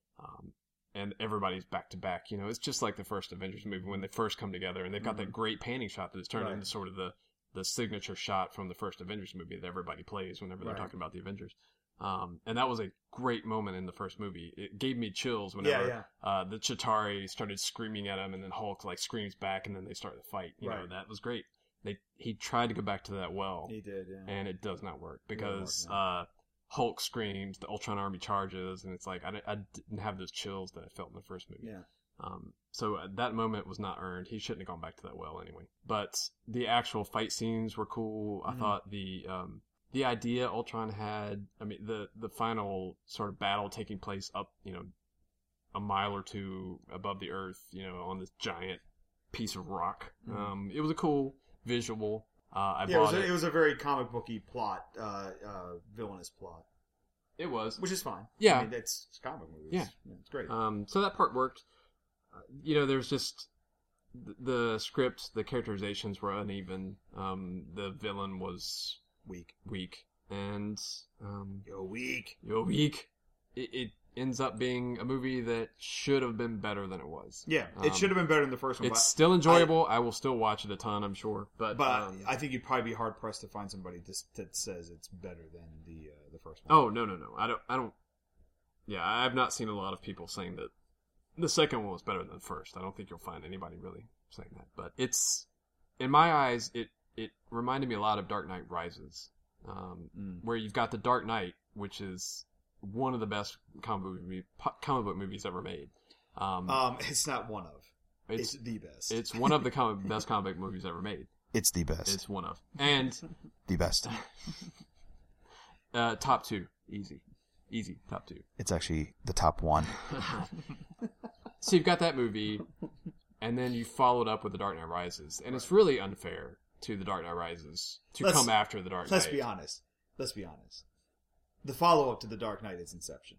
and everybody's back to back. It's just like the first Avengers movie when they first come together, and they've got that great panning shot that is turned into sort of the signature shot from the first Avengers movie that everybody plays whenever they're talking about the Avengers. And that was a great moment in the first movie. It gave me chills whenever the Chitauri started screaming at him, and then Hulk screams back, and then they start the fight. That was great. He tried to go back to that well. He did, yeah. And it does not work because Hulk screams, the Ultron army charges, and it's like I didn't have those chills that I felt in the first movie. Yeah. So that moment was not earned. He shouldn't have gone back to that well anyway. But the actual fight scenes were cool. I thought the idea Ultron had, the final sort of battle taking place up, a mile or two above the Earth, on this giant piece of rock. It was a cool visual. It was a very comic booky plot, villainous plot. It was. Which is fine. Yeah. It's comic movies. Yeah. It's great. So that part worked. There's just the script, the characterizations were uneven. The villain was weak, and You're weak. You're weak. It ends up being a movie that should have been better than it was. Yeah, it should have been better than the first one. It's still enjoyable. I will still watch it a ton, I'm sure. But I think you'd probably be hard pressed to find somebody that says it's better than the first one. Oh no. I don't. Yeah, I've not seen a lot of people saying that the second one was better than the first. I don't think you'll find anybody really saying that. But it's, in my eyes, it reminded me a lot of Dark Knight Rises, where you've got the Dark Knight, which is one of the best comic book movies ever made. It's not one of. It's the best. It's one of the best comic book movies ever made. It's the best. It's one of. And the best. Top two. Easy, top two. It's actually the top one. So you've got that movie, and then you followed up with The Dark Knight Rises. And it's really unfair to The Dark Knight Rises to come after The Dark Knight. Let's be honest. The follow-up to The Dark Knight is Inception.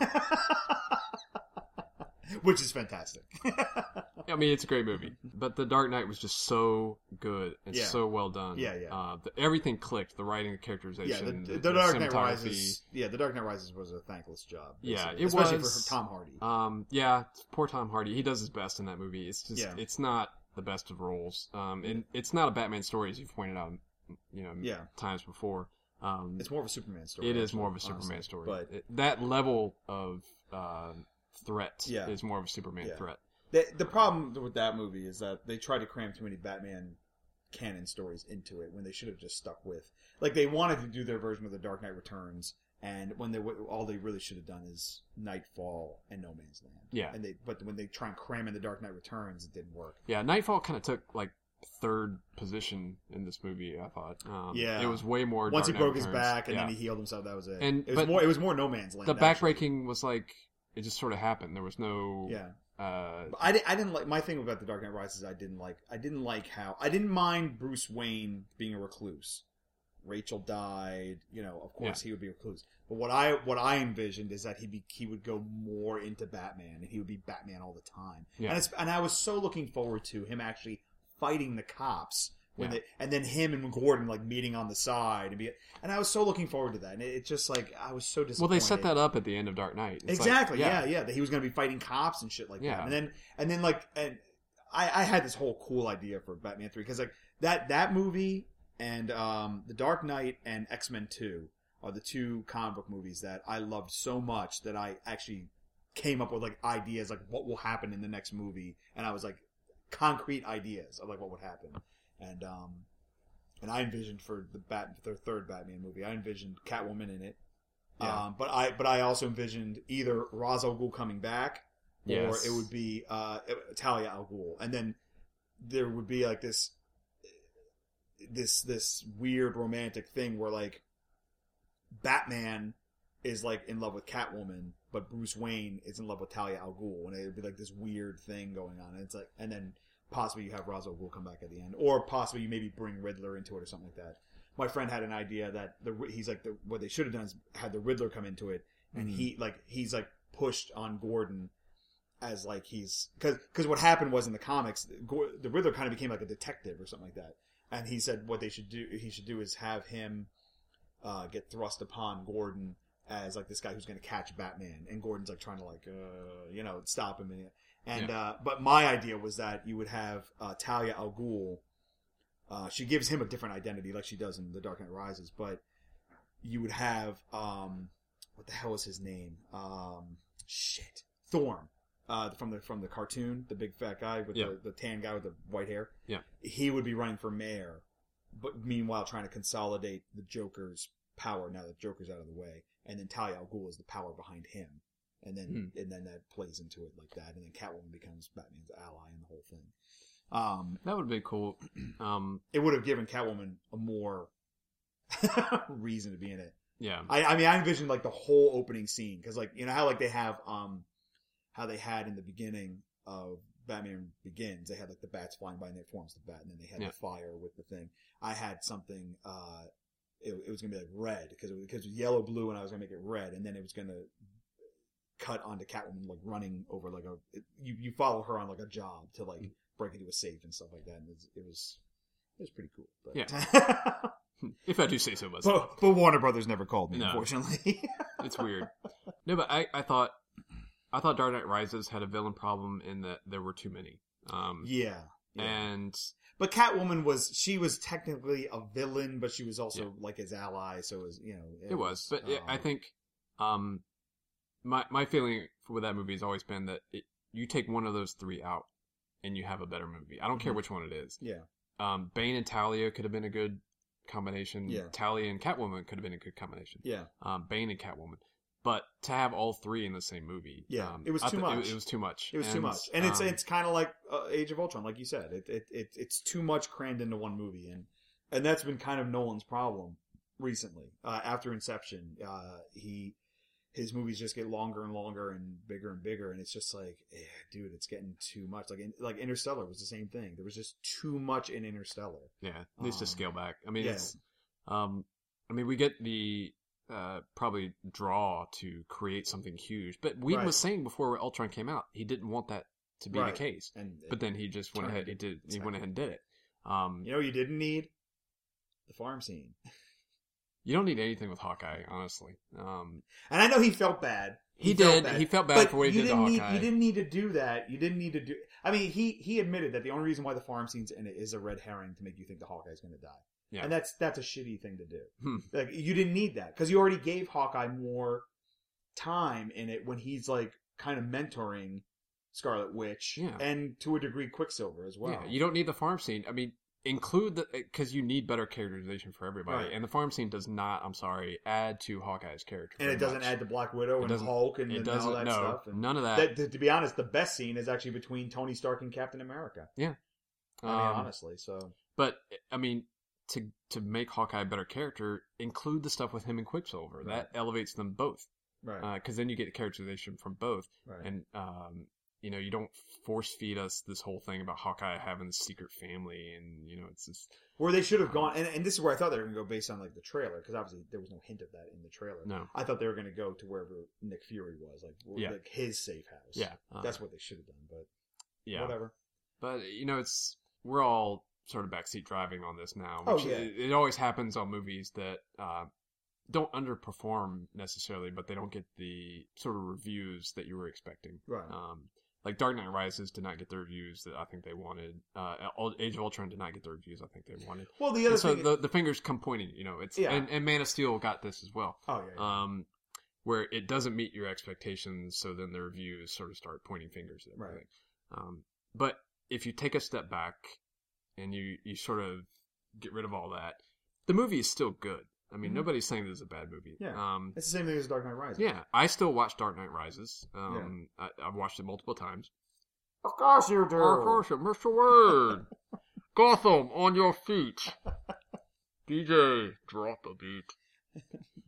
Which is fantastic. I mean, it's a great movie. But The Dark Knight was just so good and so well done. Yeah. Everything clicked. The writing, the characterization, the Dark Knight Rises. Yeah, The Dark Knight Rises was a thankless job. Yeah, especially for Tom Hardy. Yeah, poor Tom Hardy. He does his best in that movie. It's just, it's not the best of roles. And it's not a Batman story, as you've pointed out, times before. It's more of a Superman story. It is more of a Superman story. But that level of threat is more of a Superman threat. The problem with that movie is that they tried to cram too many Batman canon stories into it when they should have just stuck with... Like, they wanted to do their version of The Dark Knight Returns, and when all they really should have done is Nightfall and No Man's Land. Yeah. But when they try and cram in The Dark Knight Returns, it didn't work. Yeah, Nightfall kind of took, like, third position in this movie, I thought. It was way more once Dark he broke Knight his Returns. back and then he healed himself, that was it. But it was more No Man's Land. The backbreaking was like, it just sort of happened. There was no... Yeah. I didn't like, my thing about The Dark Knight Rises, I didn't like how, I didn't mind Bruce Wayne being a recluse. Rachel died, of course he would be a recluse. But what I envisioned is that he would go more into Batman, and he would be Batman all the time. Yeah. And I was so looking forward to him actually fighting the cops and then him and Gordon like meeting on the side and I was so looking forward to that. And it's just like, I was so disappointed. Well, they set that up at the end of Dark Knight. It's exactly. Like, that he was going to be fighting cops and shit like that. And then I had this whole cool idea for Batman 3 because like that movie and The Dark Knight and X-Men 2 are the two comic book movies that I loved so much that I actually came up with like ideas like what will happen in the next movie, and I was like concrete ideas of like what would happen. And I envisioned for the third Batman movie, I envisioned Catwoman in it. Yeah. But I also envisioned either Ra's al Ghul coming back, or it would be Talia al Ghul, and then there would be like this weird romantic thing where like Batman is like in love with Catwoman, but Bruce Wayne is in love with Talia al Ghul, and it would be like this weird thing going on. And it's like, and then possibly you have Ra's al Ghul come back at the end, or possibly you maybe bring Riddler into it or something like that. My friend had an idea that what they should have done is had the Riddler come into it, and he's pushed on Gordon as like because what happened was in the comics, the Riddler kind of became like a detective or something like that, and he said what he should do is have him get thrust upon Gordon as like this guy who's going to catch Batman, and Gordon's like trying to like stop him, but my idea was that you would have Talia al Ghul. She gives him a different identity like she does in The Dark Knight Rises, but you would have what the hell is his name? Thorne from the cartoon, the big fat guy with the tan guy with the white hair. Yeah, he would be running for mayor, but meanwhile trying to consolidate the Joker's power now that Joker's out of the way, and then Talia al Ghul is the power behind him, and then that plays into it like that, and then Catwoman becomes Batman's ally in the whole thing. That would be cool. It would have given Catwoman a more reason to be in it. Yeah. I mean, I envisioned like the whole opening scene because like how like they have how they had in the beginning of Batman Begins, they had like the bats flying by and they forms the bat, and then they had the fire with the thing. I had something. It was gonna be like red because it was yellow, blue, and I was gonna make it red, and then it was gonna cut onto Catwoman like running over like you follow her on like a job to like break into a safe and stuff like that, and it was pretty cool. But. Yeah. If I do say so myself. But Warner Brothers never called me, unfortunately. It's weird. No, but I thought I thought Dark Knight Rises had a villain problem in that there were too many. Yeah. And but Catwoman was technically a villain, but she was also like his ally. So it was, it was. But I think my feeling with that movie has always been that you take one of those three out, and you have a better movie. I don't care which one it is. Yeah. Bane and Talia could have been a good combination. Yeah. Talia and Catwoman could have been a good combination. Yeah. Bane and Catwoman. But to have all three in the same movie, it was too much. It was too much. It was too much, and it's kind of like Age of Ultron, like you said. It's too much crammed into one movie, and that's been kind of Nolan's problem recently. After Inception, his movies just get longer and longer and bigger, and it's just like, dude, it's getting too much. Like Interstellar was the same thing. There was just too much in Interstellar. Yeah, it needs to scale back. I mean, it's, we get the probably draw to create something huge, but Whedon was saying before Ultron came out, he didn't want that to be the case, but then he just went ahead. He went ahead and did it. You didn't need the farm scene. You don't need anything with Hawkeye, honestly. And I know he felt bad. He did. He felt bad for what he did to Hawkeye. You didn't need to do that. You didn't need to do. I mean, he admitted that the only reason why the farm scene's in it is a red herring to make you think the Hawkeye's going to die. Yeah. And that's a shitty thing to do. Like, you didn't need that because you already gave Hawkeye more time in it when he's like kind of mentoring Scarlet Witch and to a degree Quicksilver as well. Yeah, you don't need the farm scene. I mean, include because you need better characterization for everybody, and the farm scene does not. I'm sorry, add to Hawkeye's character, and it doesn't add to Black Widow and Hulk and all that stuff. And none of that. To be honest, the best scene is actually between Tony Stark and Captain America. Yeah, I mean, honestly. So, but I mean, to make Hawkeye a better character, include the stuff with him and Quicksilver. Right. That elevates them both, right? Because then you get the characterization from both, right? And you don't force feed us this whole thing about Hawkeye having this secret family, and it's just where they should have gone. And this is where I thought they were going to go based on like the trailer, because obviously there was no hint of that in the trailer. No, I thought they were going to go to wherever Nick Fury was, like his safe house. Yeah, that's what they should have done. But whatever. But we're all sort of backseat driving on this now. Which it always happens on movies that don't underperform necessarily, but they don't get the sort of reviews that you were expecting. Right. Like Dark Knight Rises did not get the reviews that I think they wanted. Age of Ultron did not get the reviews I think they wanted. Well, the other thing, the fingers come pointing. And Man of Steel got this as well. Oh yeah. Where it doesn't meet your expectations, so then the reviews sort of start pointing fingers at everything. Right. But if you take a step back and you sort of get rid of all that, the movie is still good. I mean, nobody's saying this is a bad movie. Yeah. It's the same thing as Dark Knight Rises. Yeah. I still watch Dark Knight Rises. I've watched it multiple times. Of course you do. Of course you, Mr. Wade. Gotham, on your feet. DJ, drop the beat.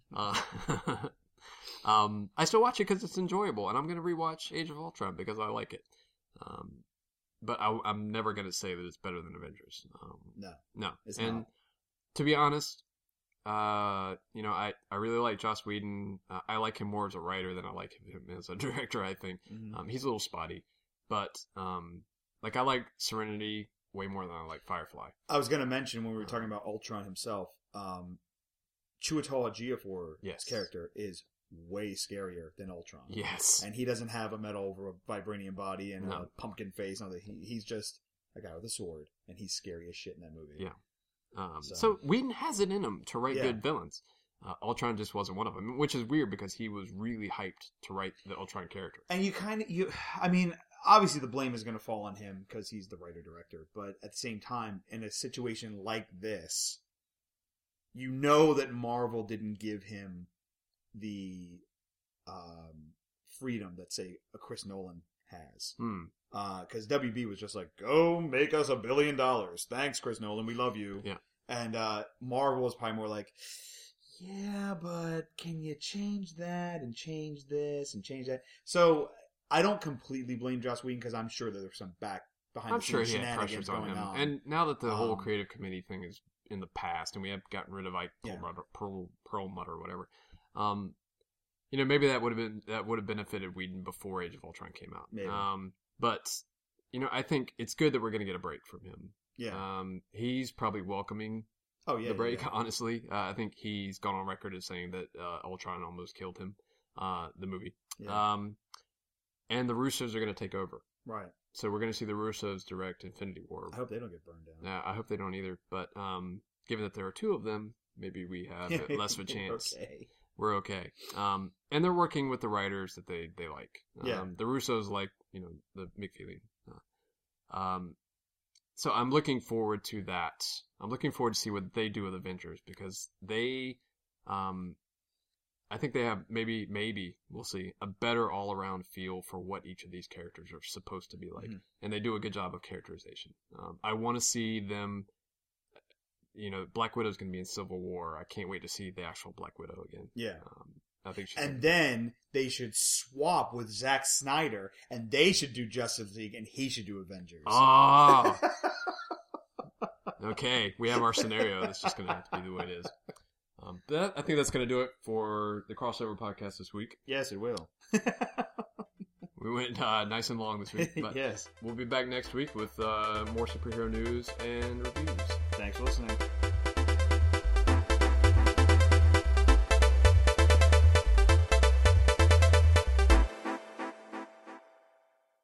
I still watch it because it's enjoyable, and I'm going to rewatch Age of Ultron because I like it. But I'm never going to say that it's better than Avengers. No. It's and not. To be honest, I really like Joss Whedon. I like him more as a writer than I like him as a director, I think. Mm-hmm. He's a little spotty. But, I like Serenity way more than I like Firefly. I was going to mention when we were talking about Ultron himself, Chiwetel Ejiofor's character is way scarier than Ultron. Yes. And he doesn't have a metal over a vibranium body and a pumpkin face. He's just a guy with a sword, and he's scary as shit in that movie. Yeah. So Whedon has it in him to write good villains. Ultron just wasn't one of them, which is weird because he was really hyped to write the Ultron character. And obviously the blame is going to fall on him because he's the writer-director, but at the same time, in a situation like this, that Marvel didn't give him the freedom that, say, a Chris Nolan has. Because WB was just like, go make us $1 billion. Thanks, Chris Nolan. We love you. Yeah. And Marvel was probably more like, yeah, but can you change that and change this and change that? So I don't completely blame Joss Whedon because I'm sure that there's some behind the scenes shenanigans going on. And now that the whole creative committee thing is in the past and we have gotten rid of Perlmutter or whatever, maybe that would have benefited Whedon before Age of Ultron came out. Maybe. But I think it's good that we're going to get a break from him. Yeah. He's probably welcoming the break. Yeah. Honestly, I think he's gone on record as saying that Ultron almost killed him. The movie. Yeah. and the Russos are going to take over. Right. So we're going to see the Russos direct Infinity War. I hope they don't get burned down. I hope they don't either. But given that there are two of them, maybe we have less of a chance. Okay. We're okay. And they're working with the writers that they like. Yeah. The Russos like, the McFeely. So I'm looking forward to that. I'm looking forward to see what they do with Avengers, because they, I think they have maybe we'll see, a better all around feel for what each of these characters are supposed to be like, and they do a good job of characterization. I want to see them. Black Widow's going to be in Civil War. I can't wait to see the actual Black Widow again. Yeah. I think and then they should swap with Zack Snyder, and they should do Justice League, and he should do Avengers. Ah. Okay, we have our scenario. That's just going to have to be the way it is. I think that's going to do it for the Crossover Podcast this week. Yes, it will. We went nice and long this week, but yes. We'll be back next week with more superhero news and reviews. Thanks for listening.